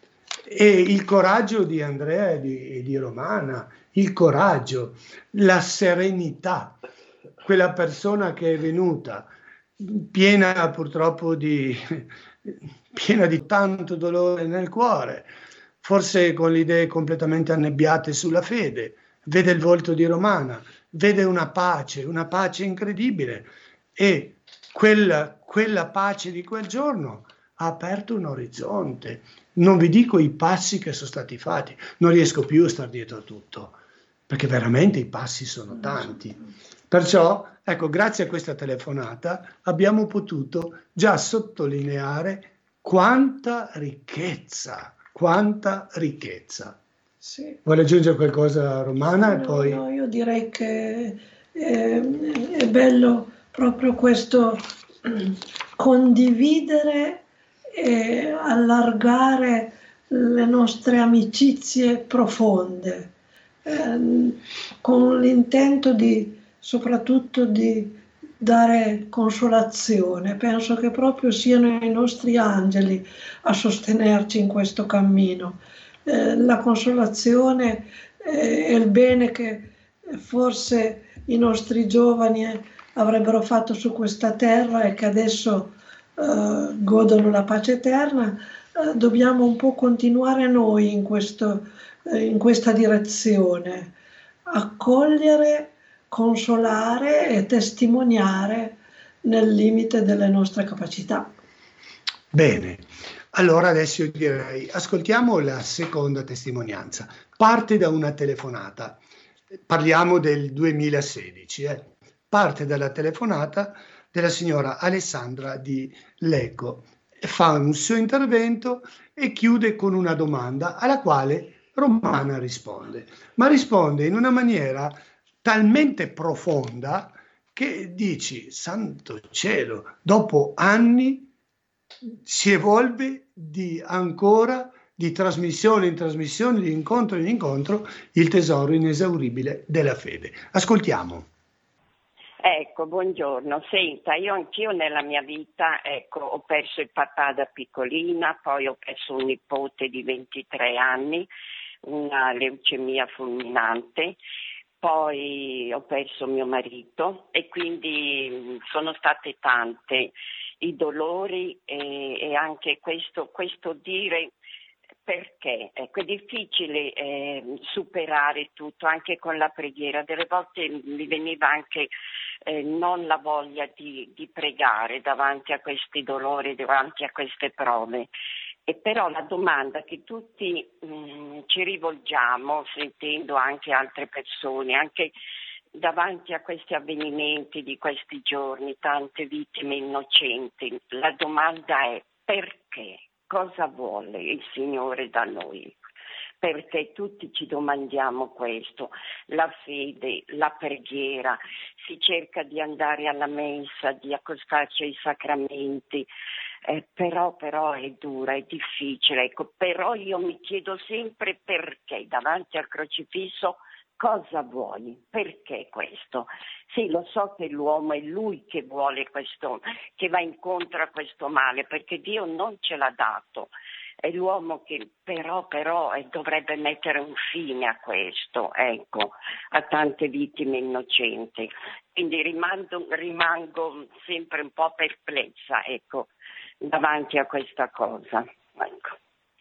E il coraggio di Andrea e di, e di Romana, il coraggio, la serenità, quella persona che è venuta piena purtroppo di, piena di tanto dolore nel cuore, forse con le idee completamente annebbiate sulla fede, vede il volto di Romana, vede una pace, una pace incredibile, e quella, quella pace di quel giorno ha aperto un orizzonte. Non vi dico i passi che sono stati fatti, non riesco più a stare dietro a tutto, perché veramente i passi sono tanti. Perciò, ecco, grazie a questa telefonata abbiamo potuto già sottolineare quanta ricchezza, quanta ricchezza. Sì. Vuole aggiungere qualcosa, Romana? No, e poi... no, io direi che è, è bello proprio questo condividere e allargare le nostre amicizie profonde, eh, con l'intento di soprattutto di dare consolazione. Penso che proprio siano i nostri angeli a sostenerci in questo cammino. Eh, la consolazione eh, è il bene che forse i nostri giovani avrebbero fatto su questa terra e che adesso Uh, godono la pace eterna. Uh, dobbiamo un po' continuare noi in, questo, uh, in questa direzione, accogliere, consolare e testimoniare nel limite delle nostre capacità. Bene, allora adesso io direi ascoltiamo la seconda testimonianza, parte da una telefonata, parliamo del duemilasedici, eh. Parte dalla telefonata della signora Alessandra di Lecco, fa un suo intervento e chiude con una domanda alla quale Romana risponde, ma risponde in una maniera talmente profonda che dici, santo cielo, dopo anni si evolve di ancora di trasmissione in trasmissione, di incontro in incontro, il tesoro inesauribile della fede. Ascoltiamo. Ecco, buongiorno. Senta, io anch'io nella mia vita, ecco, ho perso il papà da piccolina, poi ho perso un nipote di ventitré anni, una leucemia fulminante, poi ho perso mio marito e quindi sono state tante i dolori e, e anche questo, questo dire perché. Ecco, è difficile eh, superare tutto anche con la preghiera. Delle volte mi veniva anche eh, non la voglia di, di pregare davanti a questi dolori, davanti a queste prove. E però la domanda che tutti mh, ci rivolgiamo, sentendo anche altre persone, anche davanti a questi avvenimenti di questi giorni, tante vittime innocenti, la domanda è perché? Cosa vuole il Signore da noi? Perché tutti ci domandiamo questo, la fede, la preghiera, si cerca di andare alla messa, di accostarci ai sacramenti, eh, però, però è dura, è difficile, ecco, però io mi chiedo sempre perché davanti al crocifisso cosa vuoi? Perché questo? Sì, lo so che l'uomo è lui che vuole questo, che va incontro a questo male, perché Dio non ce l'ha dato. È l'uomo che però, però eh, dovrebbe mettere un fine a questo, ecco, a tante vittime innocenti. Quindi rimango, rimango sempre un po' perplessa, ecco, davanti a questa cosa. Ecco.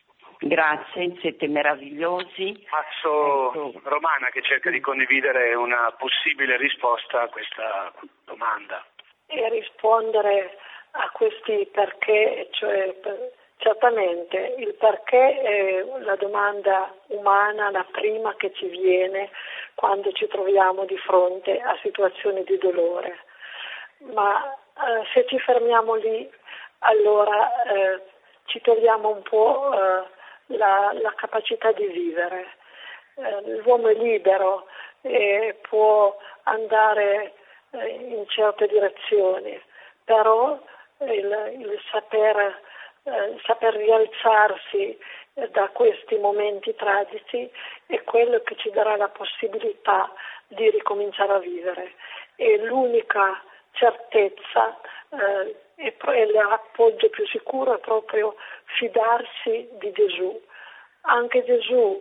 Grazie, siete meravigliosi. Passo ecco. Romana che cerca di condividere una possibile risposta a questa domanda. E rispondere a questi perché, cioè per, certamente il perché è la domanda umana, la prima che ci viene quando ci troviamo di fronte a situazioni di dolore. Ma eh, se ci fermiamo lì, allora eh, ci togliamo un po' eh, La, la capacità di vivere. Eh, l'uomo è libero e può andare eh, in certe direzioni, però il, il saper, eh, saper rialzarsi eh, da questi momenti tragici è quello che ci darà la possibilità di ricominciare a vivere. E l'unica certezza eh, e, e l'appoggio più sicuro è proprio fidarsi di Gesù. Anche Gesù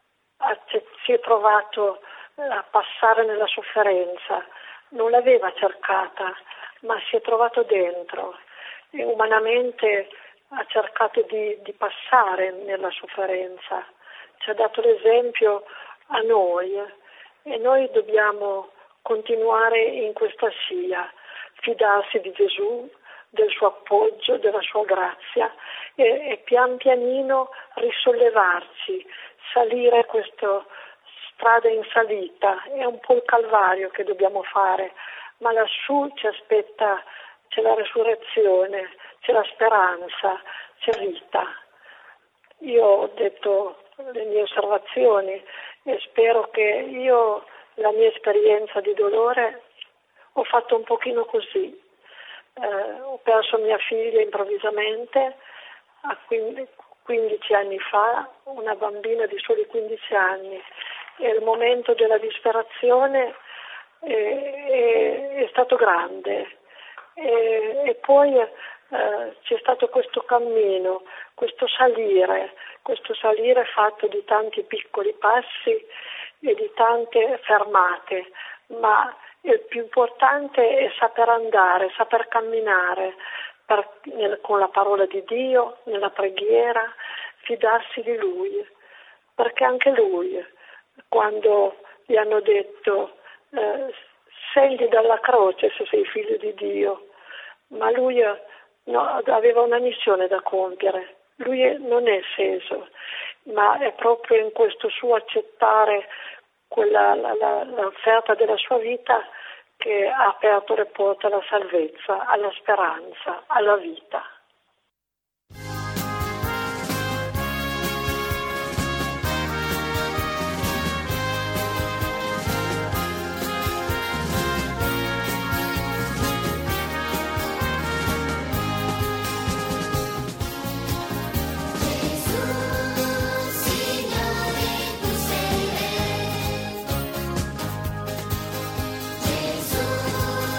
si è trovato a passare nella sofferenza, non l'aveva cercata, ma si è trovato dentro e umanamente ha cercato di, di passare nella sofferenza. Ci ha dato l'esempio a noi e noi dobbiamo continuare in questa scia, fidarsi di Gesù, del suo appoggio, della sua grazia e, e pian pianino risollevarci, salire questa strada in salita. È un po' il calvario che dobbiamo fare, ma lassù ci aspetta, c'è la resurrezione, c'è la speranza, c'è vita. Io ho detto le mie osservazioni e spero che io, la mia esperienza di dolore, ho fatto un pochino così. Eh, ho perso mia figlia improvvisamente a quindici anni fa, una bambina di soli quindici anni, e il momento della disperazione è, è, è stato grande e, e poi eh, c'è stato questo cammino, questo salire, questo salire fatto di tanti piccoli passi e di tante fermate, ma il più importante è saper andare, saper camminare per, nel, con la parola di Dio, nella preghiera, fidarsi di Lui, perché anche Lui, quando gli hanno detto eh, scegli dalla croce se sei figlio di Dio, ma Lui no, aveva una missione da compiere, Lui non è sceso, ma è proprio in questo suo accettare quella, la, la, l'offerta della sua vita che ha aperto le porte alla salvezza, alla speranza, alla vita. Gesù, Signore, tu sei. Gesù,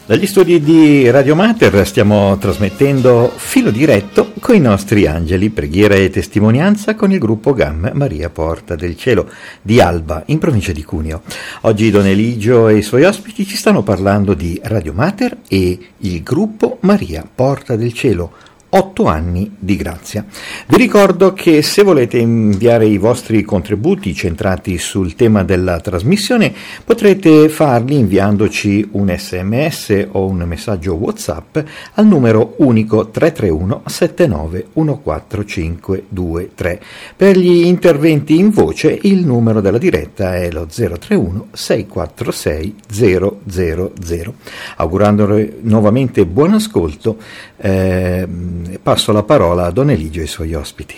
Dagli studi di Radio Mater stiamo trasmettendo Filo Diretto con i nostri angeli, preghiera e testimonianza con il gruppo G A M Maria Porta del Cielo di Alba, in provincia di Cuneo. Oggi Don Eligio e i suoi ospiti ci stanno parlando di Radio Mater e il gruppo Maria Porta del Cielo, otto anni di grazia. Vi ricordo che se volete inviare i vostri contributi centrati sul tema della trasmissione potrete farli inviandoci un sms o un messaggio WhatsApp al numero unico tre tre uno sette nove uno quattro cinque due tre. Per gli interventi in voce il numero della diretta è lo zero tre uno sei quattro sei zero zero zero. Augurandole nuovamente buon ascolto, eh, passo la parola a Don Eligio e ai suoi ospiti.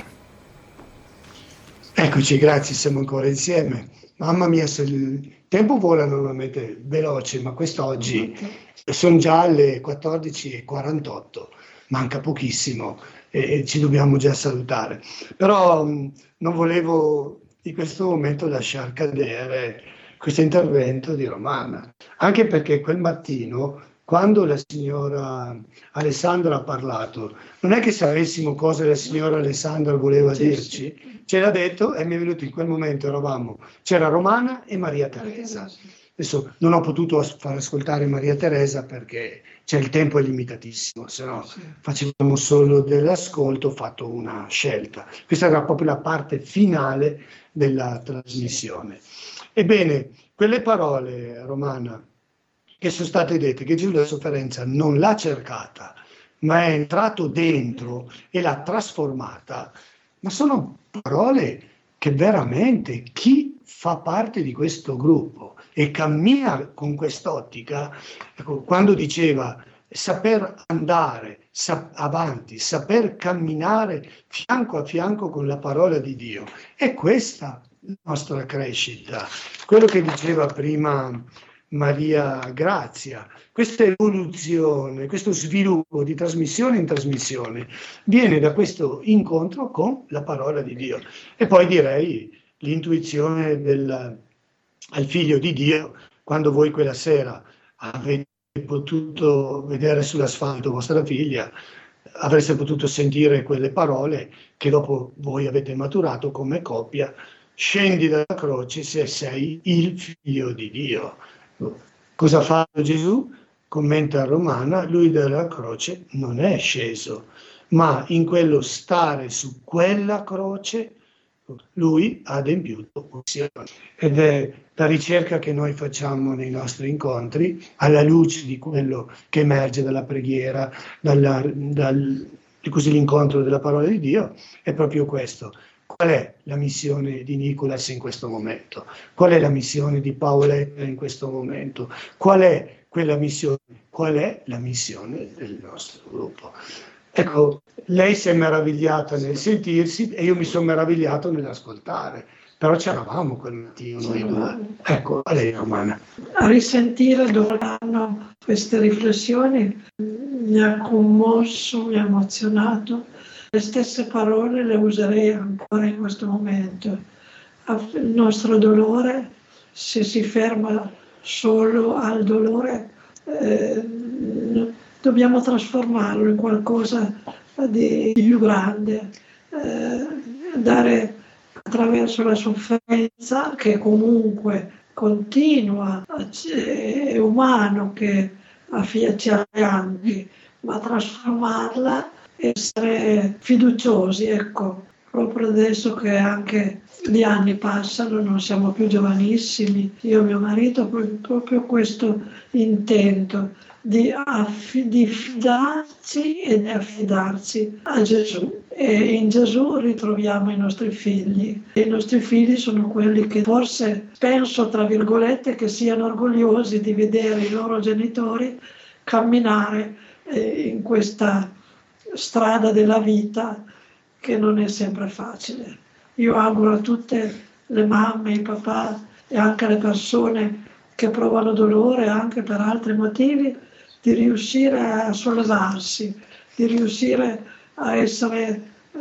Eccoci, grazie, siamo ancora insieme. Mamma mia, se il tempo vola normalmente veloce, ma quest'oggi sono già alle quattordici e quarantotto, manca pochissimo e, e ci dobbiamo già salutare. Però mh, non volevo in questo momento lasciar cadere questo intervento di Romana, anche perché quel mattino, quando la signora Alessandra ha parlato, non è che sapessimo cosa la signora Alessandra voleva sì, dirci, sì. Ce l'ha detto e mi è venuto in quel momento, eravamo, c'era Romana e Maria Teresa. Adesso non ho potuto far ascoltare Maria Teresa perché c'è il tempo è limitatissimo, se no sì. Facevamo solo dell'ascolto, ho fatto una scelta. Questa era proprio la parte finale della trasmissione. Ebbene, quelle parole, Romana, che sono state dette, che Gesù la sofferenza non l'ha cercata, ma è entrato dentro e l'ha trasformata, ma sono parole che veramente chi fa parte di questo gruppo e cammina con quest'ottica, ecco, quando diceva saper andare sap- avanti, saper camminare fianco a fianco con la parola di Dio, è questa la nostra crescita, quello che diceva prima Maria Grazia, questa evoluzione, questo sviluppo di trasmissione in trasmissione viene da questo incontro con la parola di Dio. E poi direi l'intuizione del al figlio di Dio, quando voi quella sera avete potuto vedere sull'asfalto vostra figlia, avreste potuto sentire quelle parole che dopo voi avete maturato come coppia: scendi dalla croce se sei il figlio di Dio. Cosa ha fatto Gesù? Commenta Romana, lui dalla croce non è sceso, ma in quello stare su quella croce lui ha adempiuto un'azione. Ed è la ricerca che noi facciamo nei nostri incontri, alla luce di quello che emerge dalla preghiera, dalla, dal, così l'incontro della parola di Dio, è proprio questo. Qual è la missione di Nicolas in questo momento? Qual è la missione di Paoletta in questo momento? Qual è quella missione? Qual è la missione del nostro gruppo? Ecco, lei si è meravigliata nel sentirsi e io mi sono meravigliato nell'ascoltare, però c'eravamo quel mattino noi due. Ecco, a lei Romana. A risentire dove hanno queste riflessioni mi ha commosso, mi ha emozionato. Le stesse parole le userei ancora in questo momento. Il nostro dolore, se si ferma solo al dolore, eh, dobbiamo trasformarlo in qualcosa di più grande, eh, dare attraverso la sofferenza, che comunque continua, è umano che affiaccia gli anni, ma trasformarla, essere fiduciosi, ecco, proprio adesso che anche gli anni passano, non siamo più giovanissimi, io e mio marito proprio questo intento di, aff- di fidarci e di affidarci a Gesù, e in Gesù ritroviamo i nostri figli, e i nostri figli sono quelli che forse penso, tra virgolette, che siano orgogliosi di vedere i loro genitori camminare eh, in questa strada della vita che non è sempre facile. Io auguro a tutte le mamme, i papà e anche alle persone che provano dolore anche per altri motivi di riuscire a sollevarsi, di riuscire a essere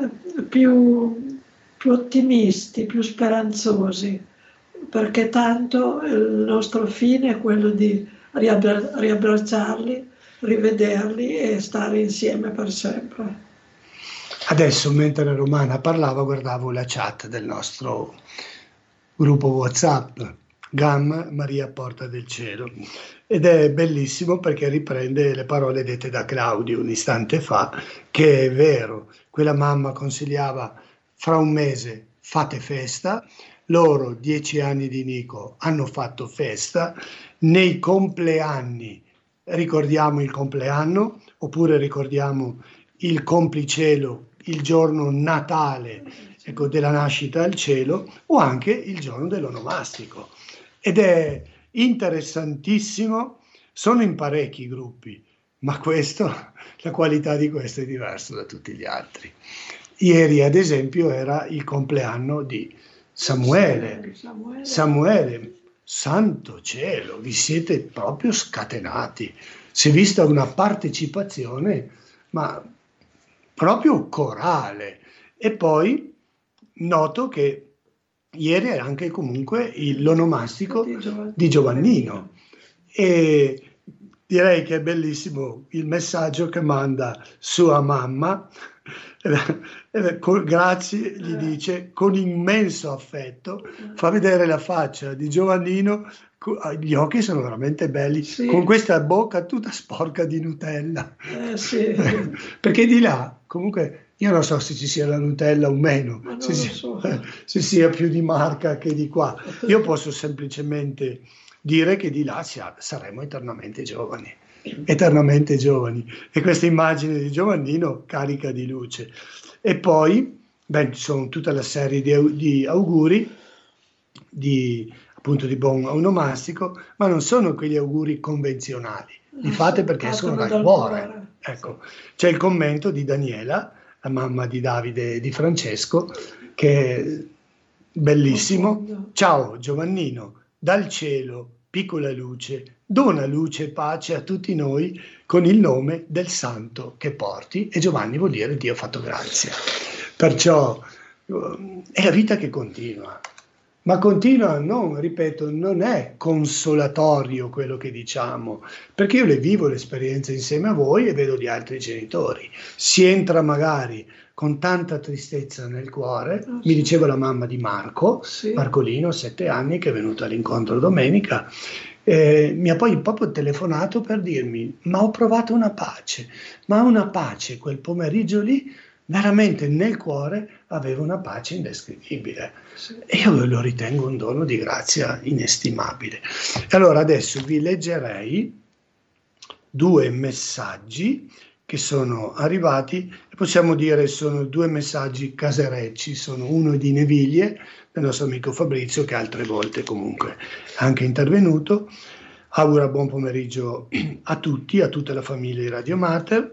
più, più ottimisti, più speranzosi, perché tanto il nostro fine è quello di riabbra- riabbracciarli, rivederli e stare insieme per sempre. Adesso, mentre Romana parlava, guardavo la chat del nostro gruppo WhatsApp, Gam Maria Porta del Cielo, ed è bellissimo perché riprende le parole dette da Claudio un istante fa, che è vero, quella mamma consigliava fra un mese fate festa, loro dieci anni di Nico hanno fatto festa, nei compleanni ricordiamo il compleanno oppure ricordiamo il complicelo, il giorno natale, ecco, della nascita al cielo, o anche il giorno dell'onomastico. Ed è interessantissimo, sono in parecchi gruppi, ma questo, la qualità di questo è diversa da tutti gli altri. Ieri, ad esempio, era il compleanno di Samuele. Samuele, Samuele, santo cielo, vi siete proprio scatenati. Si è vista una partecipazione, ma proprio corale. E poi noto che ieri è anche comunque il, l'onomastico di, Giov- di Giovannino, e direi che è bellissimo il messaggio che manda sua mamma, eh, con, grazie, gli dice con immenso affetto, fa vedere la faccia di Giovannino, gli occhi sono veramente belli, sì, con questa bocca tutta sporca di Nutella, eh, sì. Perché di là comunque io non so se ci sia la Nutella o meno, se sia, so. se sia più di marca che di qua. Io posso semplicemente dire che di là sia, saremo eternamente giovani, eternamente giovani. E questa immagine di Giovannino carica di luce. E poi, beh, ci sono tutta la serie di, di auguri, di, appunto di buon onomastico, ma non sono quegli auguri convenzionali. Li fate perché escono dal cuore. Ecco, c'è il commento di Daniela, la mamma di Davide e di Francesco, che è bellissimo. Ciao Giovannino, dal cielo, piccola luce, dona luce e pace a tutti noi con il nome del santo che porti. E Giovanni vuol dire Dio ha fatto grazia. Perciò è la vita che continua. Ma continua, non, ripeto, non è consolatorio quello che diciamo, perché io le vivo l'esperienza insieme a voi e vedo di altri genitori. Si entra magari con tanta tristezza nel cuore, oh, sì. Mi diceva la mamma di Marco, sì. Marcolino, sette anni, che è venuto all'incontro domenica, eh, mi ha poi proprio telefonato per dirmi, ma ho provato una pace, ma una pace quel pomeriggio lì, veramente nel cuore aveva una pace indescrivibile, sì. E io lo ritengo un dono di grazia inestimabile. E allora adesso vi leggerei due messaggi che sono arrivati, e possiamo dire sono due messaggi caserecci, sono uno di Neviglie, del nostro amico Fabrizio, che altre volte comunque è anche intervenuto, augura buon pomeriggio a tutti, a tutta la famiglia di Radio Mater,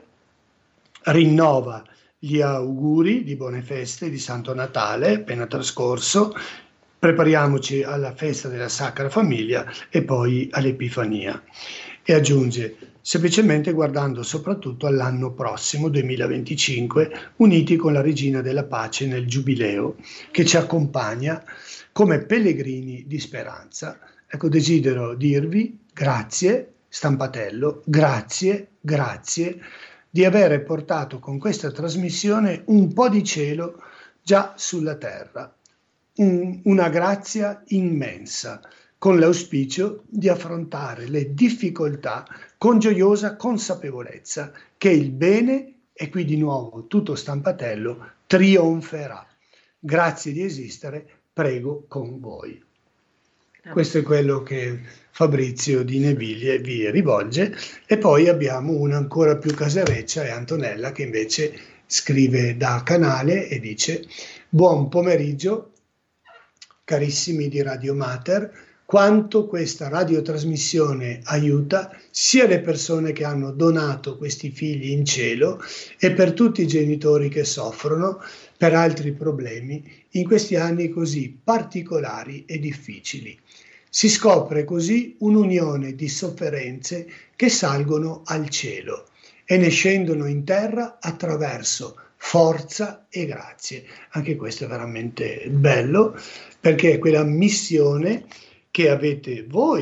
rinnova gli auguri di buone feste di Santo Natale appena trascorso, prepariamoci alla festa della Sacra Famiglia e poi all'Epifania. E aggiunge, semplicemente guardando soprattutto all'anno prossimo, duemilaventicinque, uniti con la Regina della Pace nel Giubileo, che ci accompagna come pellegrini di speranza. Ecco, desidero dirvi grazie, stampatello, grazie, grazie, di avere portato con questa trasmissione un po' di cielo già sulla terra, un, una grazia immensa, con l'auspicio di affrontare le difficoltà con gioiosa consapevolezza che il bene, e qui di nuovo tutto stampatello, trionferà. Grazie di esistere, prego con voi. Questo è quello che Fabrizio di Neviglie vi rivolge, e poi abbiamo una ancora più casereccia, è Antonella, che invece scrive da Canale e dice: buon pomeriggio carissimi di Radio Mater, quanto questa radiotrasmissione aiuta sia le persone che hanno donato questi figli in cielo e per tutti i genitori che soffrono per altri problemi in questi anni così particolari e difficili. Si scopre così un'unione di sofferenze che salgono al cielo e ne scendono in terra attraverso forza e grazie. Anche questo è veramente bello, perché è quella missione che avete voi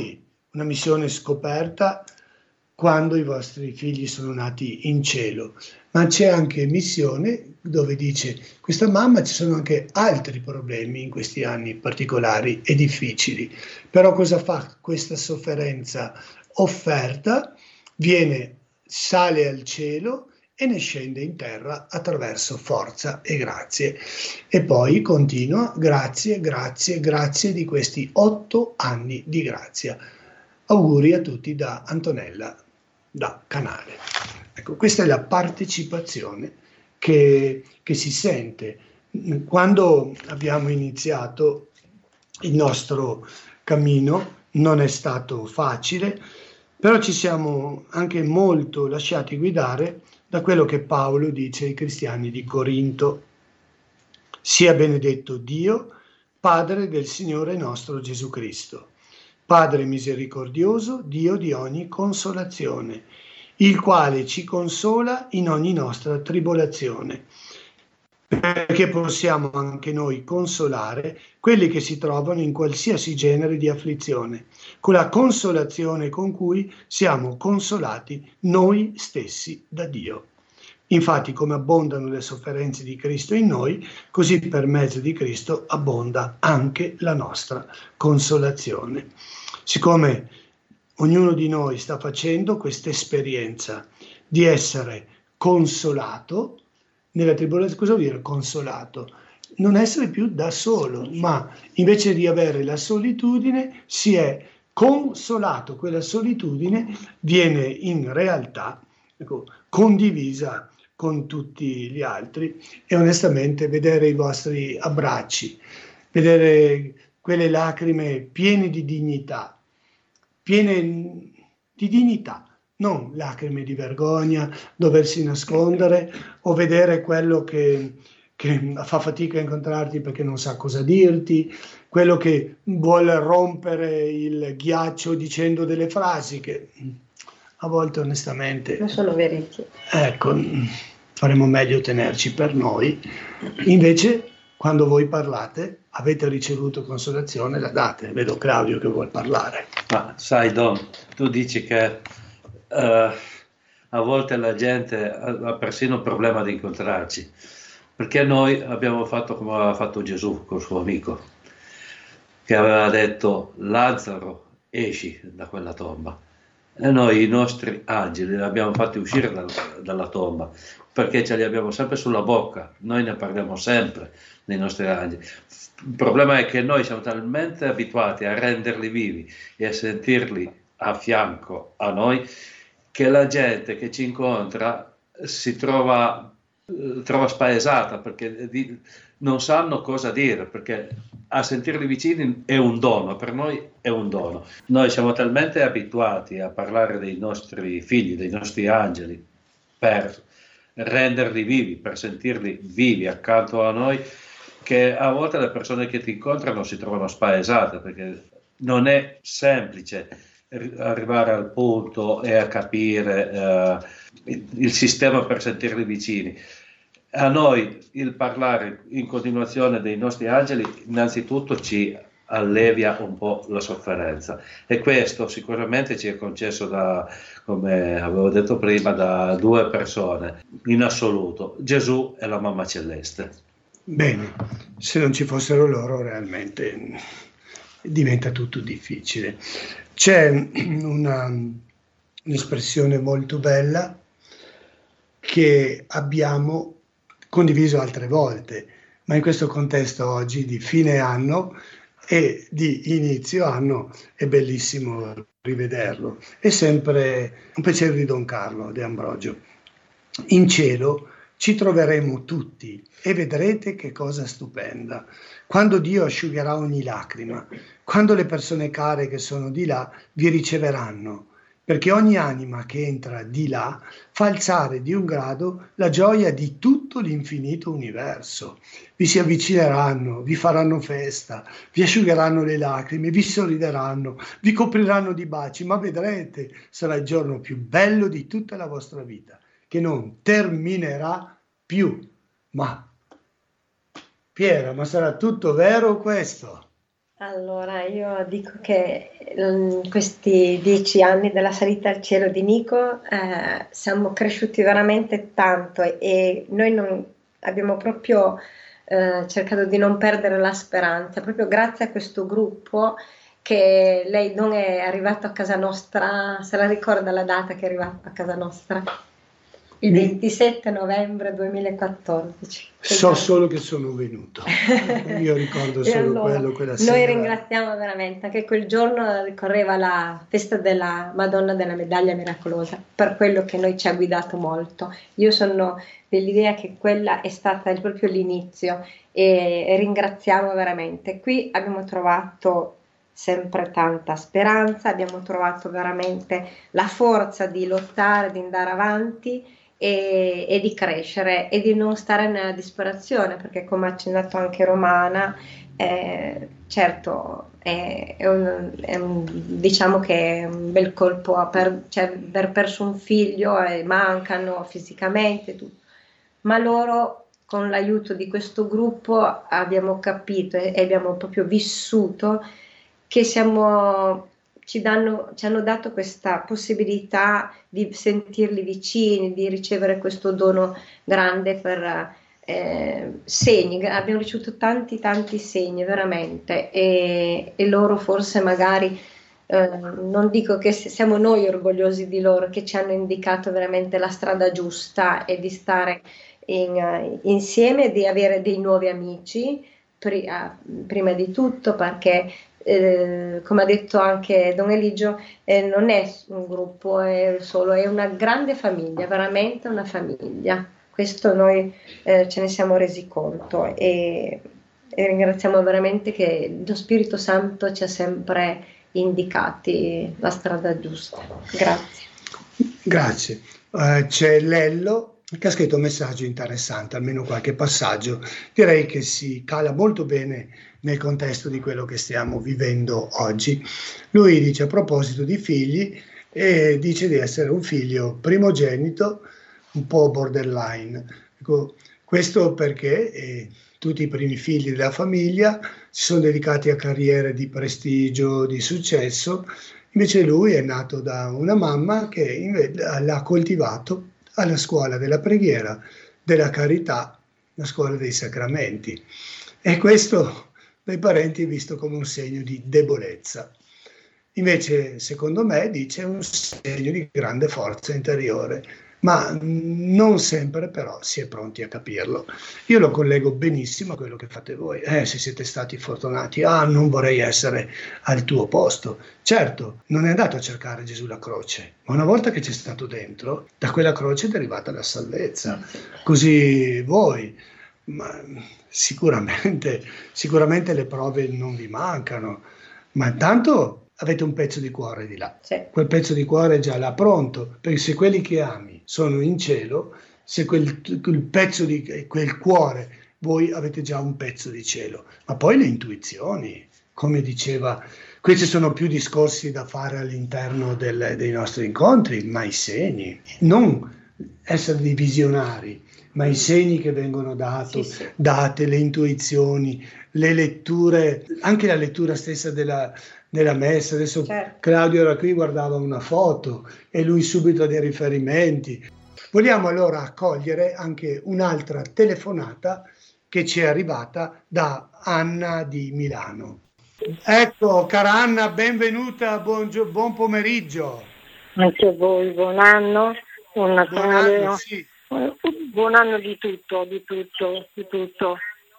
una missione scoperta quando i vostri figli sono nati in cielo, ma c'è anche missione dove dice questa mamma ci sono anche altri problemi in questi anni particolari e difficili, però cosa fa questa sofferenza offerta? Viene, sale al cielo e ne scende in terra attraverso forza e grazie. E poi continua, grazie, grazie, grazie di questi otto anni di grazia. Auguri a tutti da Antonella, da Canale. Ecco, questa è la partecipazione che, che si sente. Quando abbiamo iniziato il nostro cammino non è stato facile, però ci siamo anche molto lasciati guidare da quello che Paolo dice ai cristiani di Corinto. Sia benedetto Dio, Padre del Signore nostro Gesù Cristo, Padre misericordioso, Dio di ogni consolazione, il quale ci consola in ogni nostra tribolazione, perché possiamo anche noi consolare quelli che si trovano in qualsiasi genere di afflizione, con la consolazione con cui siamo consolati noi stessi da Dio. Infatti, come abbondano le sofferenze di Cristo in noi, così per mezzo di Cristo abbonda anche la nostra consolazione. Siccome ognuno di noi sta facendo questa esperienza di essere consolato nella tribolazione, cosa vuol dire consolato? Non essere più da solo, ma invece di avere la solitudine si è consolato. Quella solitudine viene in realtà, ecco, condivisa con tutti gli altri, e onestamente vedere i vostri abbracci, vedere quelle lacrime piene di dignità, piene di dignità, non lacrime di vergogna, doversi nascondere o vedere quello che, che fa fatica a incontrarti perché non sa cosa dirti, quello che vuole rompere il ghiaccio dicendo delle frasi che a volte onestamente non sono verecchie. Ecco, faremo meglio tenerci per noi. Invece, quando voi parlate, avete ricevuto consolazione, la date. Vedo Claudio che vuol parlare. Ma sai Don, tu dici che uh, a volte la gente ha persino il problema di incontrarci, perché noi abbiamo fatto come aveva fatto Gesù col suo amico, che aveva detto Lazzaro esci da quella tomba, e noi i nostri angeli li abbiamo fatti uscire dal, dalla tomba, perché ce li abbiamo sempre sulla bocca, noi ne parliamo sempre dei nostri angeli. Il problema è che noi siamo talmente abituati a renderli vivi e a sentirli a fianco a noi, che la gente che ci incontra si trova, trova spaesata, perché di, non sanno cosa dire, perché a sentirli vicini è un dono, per noi è un dono. Noi siamo talmente abituati a parlare dei nostri figli, dei nostri angeli, per renderli vivi, per sentirli vivi accanto a noi, che a volte le persone che ti incontrano si trovano spaesate, perché non è semplice arrivare al punto e a capire eh, il, il sistema per sentirli vicini. A noi il parlare in continuazione dei nostri angeli innanzitutto ci allevia un po' la sofferenza, e questo sicuramente ci è concesso da, come avevo detto prima, da due persone in assoluto, Gesù e la Mamma Celeste. Bene, se non ci fossero loro realmente diventa tutto difficile. C'è una, un'espressione molto bella che abbiamo condiviso altre volte, ma in questo contesto oggi di fine anno e di inizio anno è bellissimo rivederlo. È sempre un piacere di Don Carlo De Ambrogio. In cielo ci troveremo tutti e vedrete che cosa stupenda. Quando Dio asciugherà ogni lacrima, quando le persone care che sono di là vi riceveranno, perché ogni anima che entra di là fa alzare di un grado la gioia di tutto l'infinito universo. Vi si avvicineranno, vi faranno festa, vi asciugheranno le lacrime, vi sorrideranno, vi copriranno di baci, ma vedrete, sarà il giorno più bello di tutta la vostra vita, che non terminerà più. Ma, Piera, ma sarà tutto vero questo? Allora, io dico che in questi dieci anni della salita al cielo di Nico eh, siamo cresciuti veramente tanto e noi non, abbiamo proprio eh, cercato di non perdere la speranza, proprio grazie a questo gruppo che lei non è arrivato a casa nostra, se la ricorda la data che è arrivato a casa nostra? Il ventisette novembre duemilaquattordici. So solo che sono venuto, io ricordo solo allora, quello, quella sera. Noi ringraziamo veramente, anche quel giorno ricorreva la festa della Madonna della Medaglia Miracolosa, per quello che noi ci ha guidato molto. Io sono dell'idea che quella è stata proprio l'inizio e, e ringraziamo veramente. Qui abbiamo trovato sempre tanta speranza, abbiamo trovato veramente la forza di lottare, di andare avanti e, e di crescere e di non stare nella disperazione, perché come ha accennato anche Romana, eh, certo è, è un, è un, diciamo che è un bel colpo per, cioè, aver perso un figlio e mancano fisicamente tutto. Ma loro con l'aiuto di questo gruppo abbiamo capito e, e abbiamo proprio vissuto che siamo, ci, danno, ci hanno dato questa possibilità di sentirli vicini, di ricevere questo dono grande per eh, segni. Abbiamo ricevuto tanti tanti segni veramente e, e loro forse magari, eh, non dico che siamo noi orgogliosi di loro, che ci hanno indicato veramente la strada giusta e di stare in, insieme e di avere dei nuovi amici, pri, uh, prima di tutto perché Eh, come ha detto anche Don Eligio, eh, non è un gruppo, è solo, è una grande famiglia, veramente una famiglia. Questo noi eh, ce ne siamo resi conto e, e ringraziamo veramente che lo Spirito Santo ci ha sempre indicati la strada giusta. Grazie. Grazie. Uh, c'è Lello che ha scritto un messaggio interessante, almeno qualche passaggio, direi che si cala molto bene nel contesto di quello che stiamo vivendo oggi. Lui dice a proposito di figli, e dice di essere un figlio primogenito, un po' borderline. Ecco, questo perché eh, tutti i primi figli della famiglia si sono dedicati a carriere di prestigio, di successo, invece lui è nato da una mamma che invece l'ha coltivato alla scuola della preghiera, della carità, la scuola dei sacramenti. E questo dai parenti è visto come un segno di debolezza. Invece, secondo me, dice un segno di grande forza interiore, ma non sempre però si è pronti a capirlo. Io lo collego benissimo a quello che fate voi. Eh, se siete stati fortunati, ah, non vorrei essere al tuo posto. Certo, non è andato a cercare Gesù la croce, ma una volta che c'è stato dentro, da quella croce è derivata la salvezza. Così voi, ma sicuramente, sicuramente le prove non vi mancano, ma intanto avete un pezzo di cuore di là. Sì. Quel pezzo di cuore è già là pronto, perché se quelli che ami sono in cielo, se quel, quel pezzo di quel cuore, voi avete già un pezzo di cielo. Ma poi le intuizioni, come diceva, questi sono più discorsi da fare all'interno del, dei nostri incontri, ma i segni, non essere dei visionari, ma i segni che vengono dato, sì, sì. date, le intuizioni, le letture, anche la lettura stessa della, della messa. Adesso certo. Claudio era qui, guardava una foto e lui subito ha dei riferimenti. Vogliamo allora accogliere anche un'altra telefonata che ci è arrivata da Anna di Milano. Ecco, cara Anna, benvenuta, buon, buon pomeriggio. Anche a voi, buon anno, buon Natale. Buon anno, sì. Buon anno di tutto, di tutto, di tutto.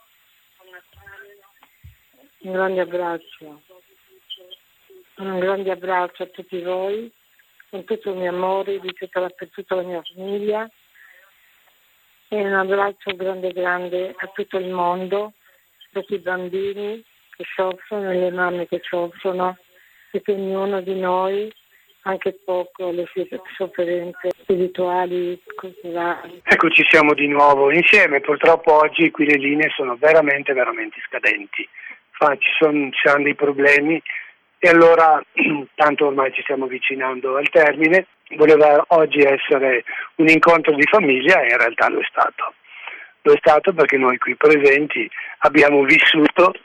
Un grande abbraccio. Un grande abbraccio a tutti voi, con tutto il mio amore, di tutta la, per tutta la mia famiglia. E un abbraccio grande grande a tutto il mondo, a tutti i bambini che soffrono e le mamme che soffrono, e che ognuno di noi, anche poco, le sofferenze spirituali, culturali. Eccoci, siamo di nuovo insieme. Purtroppo oggi qui le linee sono veramente, veramente scadenti. Fa, ci sono, ci sono dei problemi e allora, tanto ormai ci stiamo avvicinando al termine, voleva oggi essere un incontro di famiglia e in realtà lo è stato. Lo è stato perché noi qui presenti abbiamo vissuto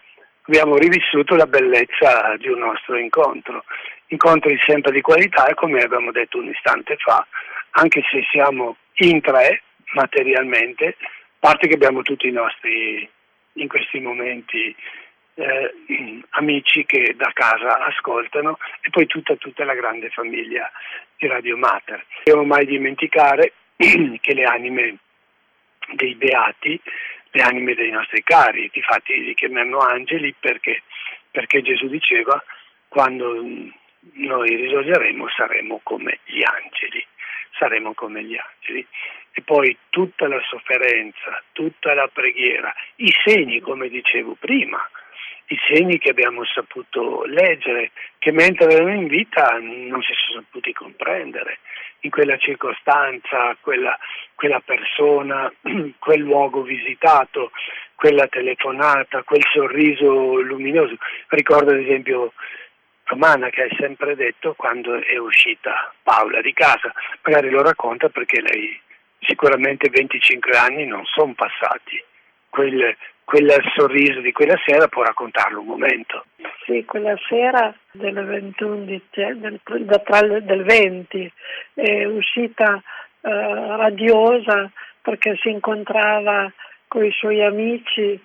abbiamo rivissuto la bellezza di un nostro incontro. Incontri sempre di qualità e, come abbiamo detto un istante fa, anche se siamo in tre materialmente, a parte che abbiamo tutti i nostri, in questi momenti, eh, amici che da casa ascoltano, e poi tutta, tutta la grande famiglia di Radio Mater. Non dobbiamo mai dimenticare che le anime dei beati, le anime dei nostri cari, difatti li chiamiamo angeli perché, perché Gesù diceva: quando noi risorgeremo saremo come gli angeli, saremo come gli angeli. E poi tutta la sofferenza, tutta la preghiera, i segni, come dicevo prima, i segni che abbiamo saputo leggere, che mentre erano in vita non si sono saputi comprendere. In quella circostanza, quella, quella persona, quel luogo visitato, quella telefonata, quel sorriso luminoso. Ricordo ad esempio Romana, che ha sempre detto, quando è uscita Paola di casa, magari lo racconta perché lei sicuramente venticinque anni non sono passati. Quel, quel sorriso di quella sera può raccontarlo un momento. Sì, quella sera del ventuno di, del, del, del venti è uscita eh, radiosa perché si incontrava con i suoi amici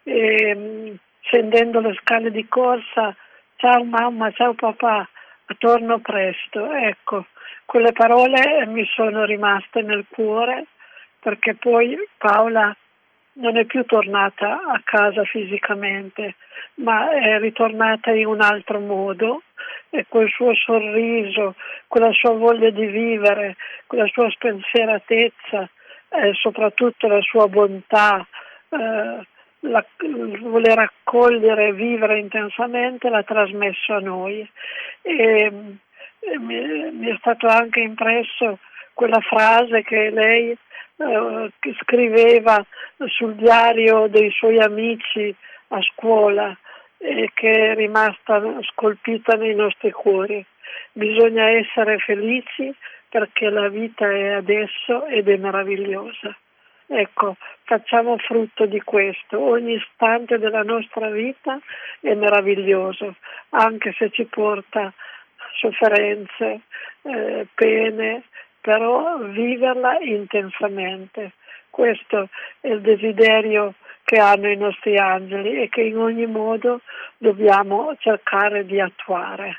e, scendendo le scale di corsa: ciao mamma, ciao papà, torno presto. Ecco, quelle parole mi sono rimaste nel cuore, perché poi Paola non è più tornata a casa fisicamente, ma è ritornata in un altro modo, e quel suo sorriso, quella sua voglia di vivere, quella sua spensieratezza e soprattutto la sua bontà, eh, la, voler accogliere e vivere intensamente, l'ha trasmesso a noi. E, e mi, mi è stato anche impresso quella frase che lei Uh, che scriveva sul diario dei suoi amici a scuola e che è rimasta scolpita nei nostri cuori: bisogna essere felici perché la vita è adesso ed è meravigliosa. Ecco, facciamo frutto di questo. Ogni istante della nostra vita è meraviglioso, anche se ci porta sofferenze, eh, pene, però viverla intensamente. Questo è il desiderio che hanno i nostri angeli e che in ogni modo dobbiamo cercare di attuare.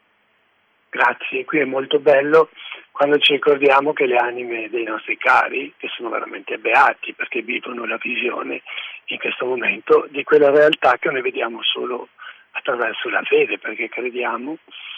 Grazie, qui è molto bello quando ci ricordiamo che le anime dei nostri cari, che sono veramente beati perché vivono la visione in questo momento di quella realtà che noi vediamo solo attraverso la fede, perché crediamo,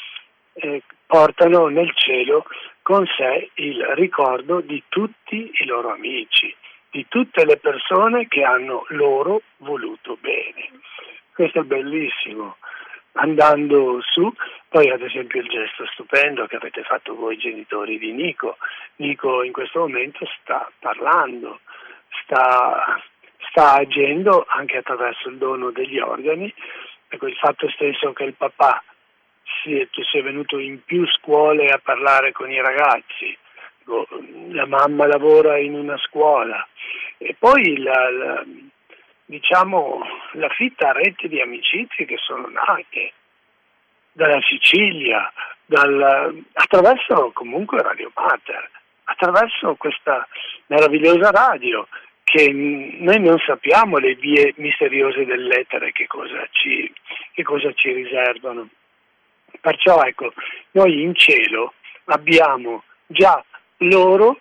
eh, portano nel cielo con sé il ricordo di tutti i loro amici, di tutte le persone che hanno loro voluto bene. Questo è bellissimo. Andando su, poi ad esempio il gesto stupendo che avete fatto voi genitori di Nico. Nico in questo momento sta parlando, sta, sta agendo anche attraverso il dono degli organi. Ecco, il fatto stesso che il papà si, tu sei venuto in più scuole a parlare con i ragazzi, la mamma lavora in una scuola, e poi la, la, diciamo la fitta rete di amicizie che sono nate dalla Sicilia, dal, attraverso comunque Radio Mater, attraverso questa meravigliosa radio che noi non sappiamo le vie misteriose dell'etere che cosa ci, che cosa ci riservano. Perciò ecco, noi in cielo abbiamo già loro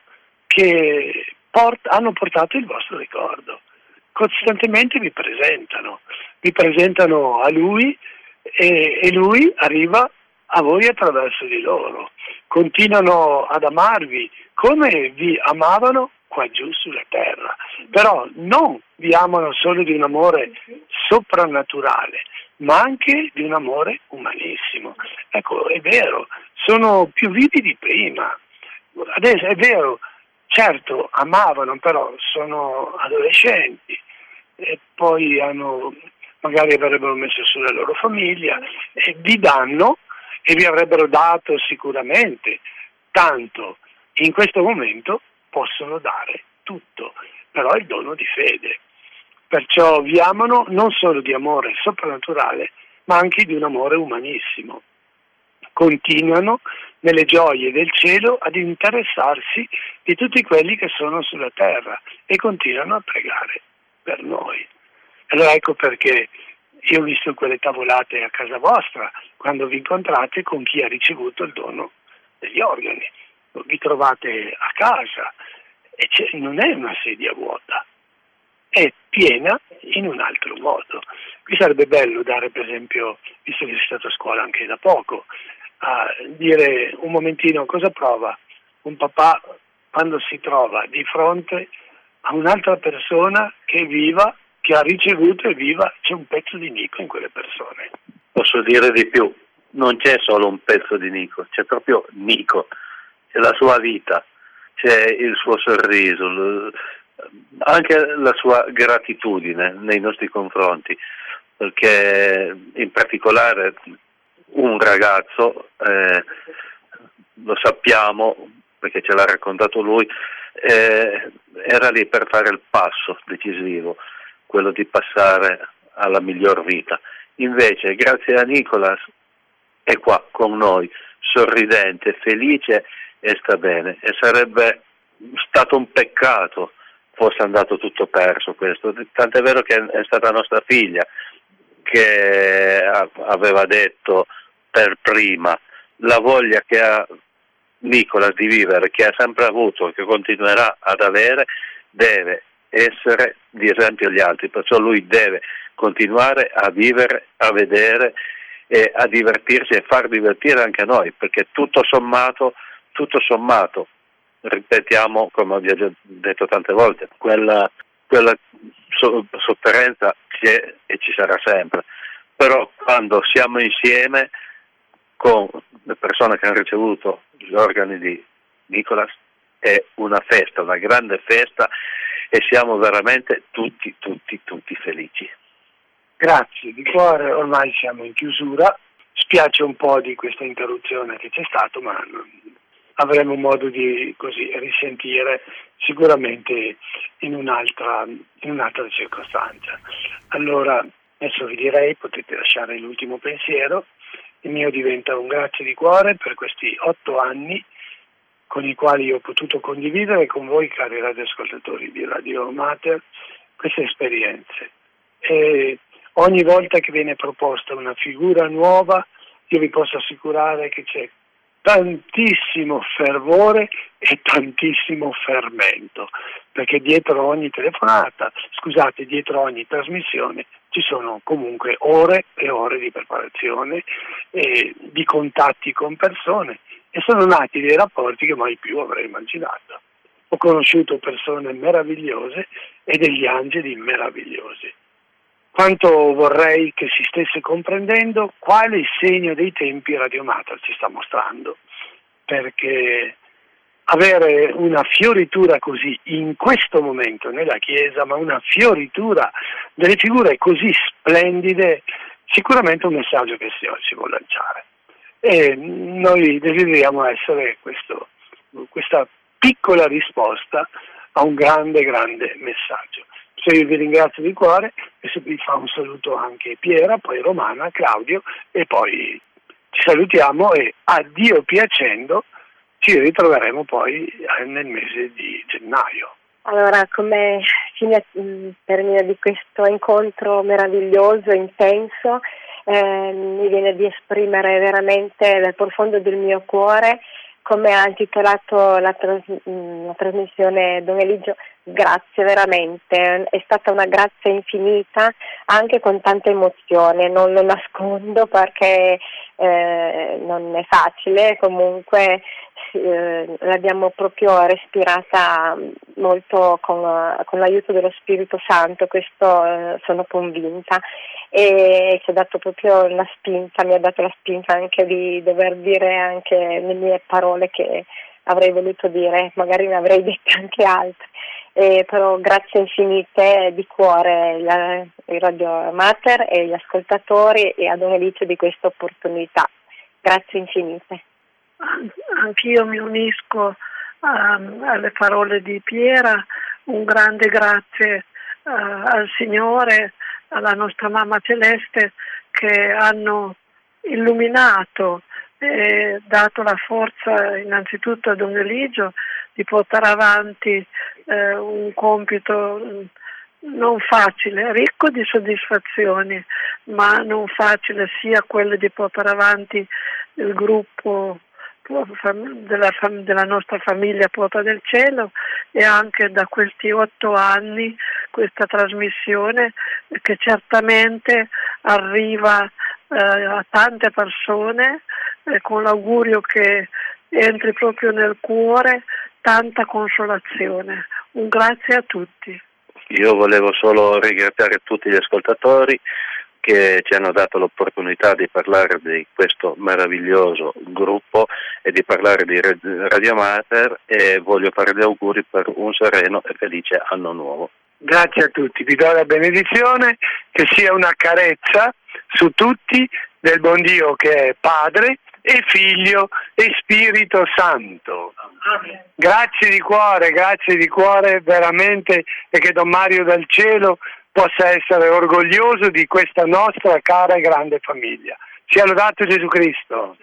che port- hanno portato il vostro ricordo, costantemente vi presentano, vi presentano a lui e, e lui arriva a voi attraverso di loro, continuano ad amarvi come vi amavano qua giù sulla terra, però non vi amano solo di un amore soprannaturale, ma anche di un amore umanissimo. Ecco, è vero, sono più vivi di prima. Adesso è vero, certo, amavano, però sono adolescenti e poi hanno, magari avrebbero messo sulla loro famiglia e vi danno e vi avrebbero dato sicuramente tanto. In questo momento possono dare tutto, però è il dono di fede. Perciò vi amano non solo di amore soprannaturale, ma anche di un amore umanissimo. Continuano nelle gioie del cielo ad interessarsi di tutti quelli che sono sulla terra e continuano a pregare per noi. Allora ecco perché io ho visto quelle tavolate a casa vostra, quando vi incontrate con chi ha ricevuto il dono degli organi. Vi trovate a casa e non è una sedia vuota, è piena in un altro modo. Qui sarebbe bello dare, per esempio, visto che sei stato a scuola anche da poco, a dire un momentino cosa prova un papà quando si trova di fronte a un'altra persona che è viva, che ha ricevuto e viva, c'è un pezzo di Nico in quelle persone. Posso dire di più, non c'è solo un pezzo di Nico, c'è proprio Nico, c'è la sua vita, c'è il suo sorriso, anche la sua gratitudine nei nostri confronti, perché in particolare un ragazzo, eh, lo sappiamo perché ce l'ha raccontato lui, eh, era lì per fare il passo decisivo, quello di passare alla miglior vita. Invece, grazie a Nicolas, è qua con noi, sorridente, felice e sta bene. E sarebbe stato un peccato fosse andato tutto perso questo. Tant'è vero che è stata nostra figlia che aveva detto per prima la voglia che ha Nicolas di vivere, che ha sempre avuto e che continuerà ad avere, deve essere di esempio agli altri, perciò lui deve continuare a vivere, a vedere e a divertirsi e far divertire anche noi, perché tutto sommato, tutto sommato, ripetiamo come ho già detto tante volte, quella, quella so- sofferenza c'è e ci sarà sempre, però quando siamo insieme con le persone che hanno ricevuto gli organi di Nicolas è una festa, una grande festa e siamo veramente tutti, tutti, tutti felici. Grazie di cuore, ormai siamo in chiusura, spiace un po' di questa interruzione che c'è stato, ma avremo modo di così risentire sicuramente in un'altra, in un'altra circostanza. Allora, adesso vi direi, potete lasciare l'ultimo pensiero, il mio diventa un grazie di cuore per questi otto anni con i quali ho potuto condividere con voi, cari radioascoltatori di Radio Mater, queste esperienze. E ogni volta che viene proposta una figura nuova, io vi posso assicurare che c'è tantissimo fervore e tantissimo fermento, perché dietro ogni telefonata, scusate, dietro ogni trasmissione ci sono comunque ore e ore di preparazione e di contatti con persone e sono nati dei rapporti che mai più avrei immaginato. Ho conosciuto persone meravigliose e degli angeli meravigliosi. Quanto vorrei che si stesse comprendendo quale il segno dei tempi Radio Mater ci sta mostrando, perché avere una fioritura così in questo momento nella Chiesa, ma una fioritura delle figure così splendide, sicuramente un messaggio che si, si vuole lanciare. E noi desideriamo essere questo, questa piccola risposta a un grande, grande messaggio. Se io vi ringrazio di cuore e se vi fa un saluto anche Piera, poi Romana, Claudio e poi ci salutiamo e a Dio piacendo ci ritroveremo poi nel mese di gennaio. Allora, come fine termine di questo incontro meraviglioso, intenso, eh, mi viene di esprimere veramente dal profondo del mio cuore, come ha intitolato la, tras- la trasmissione Don Eligio, grazie veramente, è stata una grazia infinita, anche con tanta emozione, non lo nascondo perché eh, non è facile, comunque eh, l'abbiamo proprio respirata molto con, con l'aiuto dello Spirito Santo, questo eh, sono convinta, e ci ha dato proprio la spinta, mi ha dato la spinta anche di dover dire anche le mie parole che avrei voluto dire, magari ne avrei dette anche altre. Eh, però grazie infinite di cuore la, il Radio Mater e gli ascoltatori e a Don Eligio di questa opportunità. Grazie infinite. Anch'io mi unisco um, alle parole di Piera, un grande grazie al Signore, alla nostra Mamma Celeste, che hanno illuminato e dato la forza innanzitutto a Don Eligio di portare avanti eh, un compito non facile, ricco di soddisfazioni, ma non facile, sia quello di portare avanti il gruppo della, della nostra famiglia Porta del Cielo, e anche da questi otto anni questa trasmissione che certamente arriva eh, a tante persone, eh, con l'augurio che entri proprio nel cuore tanta consolazione. Un grazie a tutti. Io volevo solo ringraziare tutti gli ascoltatori che ci hanno dato l'opportunità di parlare di questo meraviglioso gruppo e di parlare di Radio Mater, e voglio fare gli auguri per un sereno e felice anno nuovo. Grazie a tutti, vi do la benedizione, che sia una carezza su tutti del buon Dio che è Padre e Figlio e Spirito Santo. Amen. Grazie di cuore, grazie di cuore veramente, e che Don Mario dal cielo possa essere orgoglioso di questa nostra cara e grande famiglia. Sia lodato Gesù Cristo.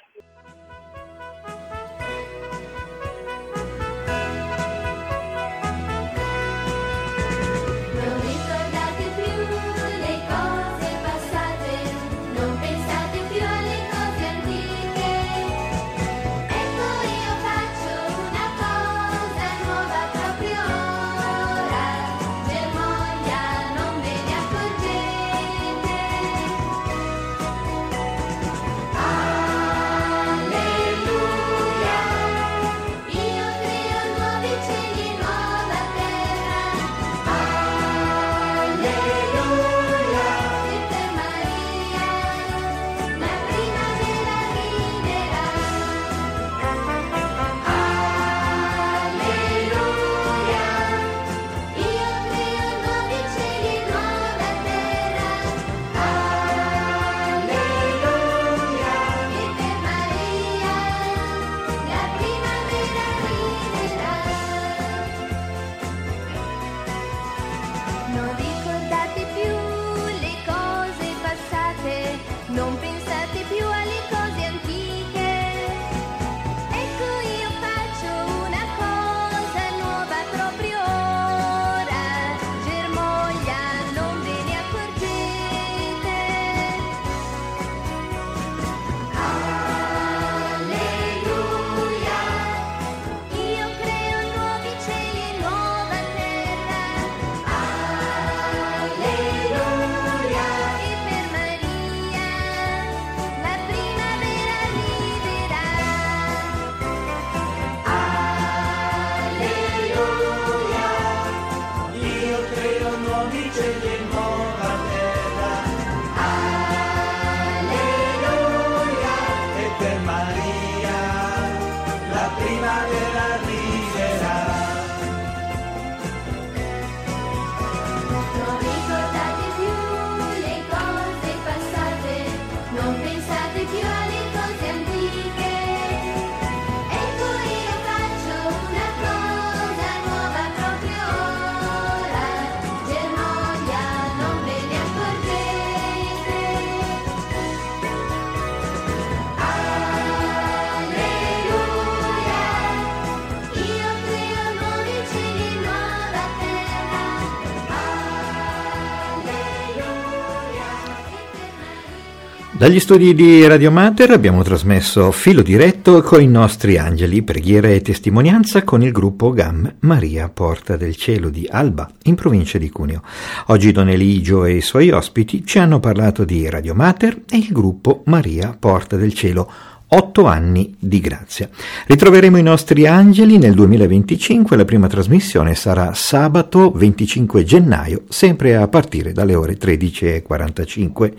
Dagli studi di Radio Mater abbiamo trasmesso Filo diretto con i nostri angeli, preghiera e testimonianza con il gruppo G A M Maria Porta del Cielo di Alba, in provincia di Cuneo. Oggi Don Eligio e i suoi ospiti ci hanno parlato di Radio Mater e il gruppo Maria Porta del Cielo, otto anni di grazia. Ritroveremo i nostri angeli nel duemilaventicinque, la prima trasmissione sarà sabato venticinque gennaio, sempre a partire dalle ore tredici e quarantacinque.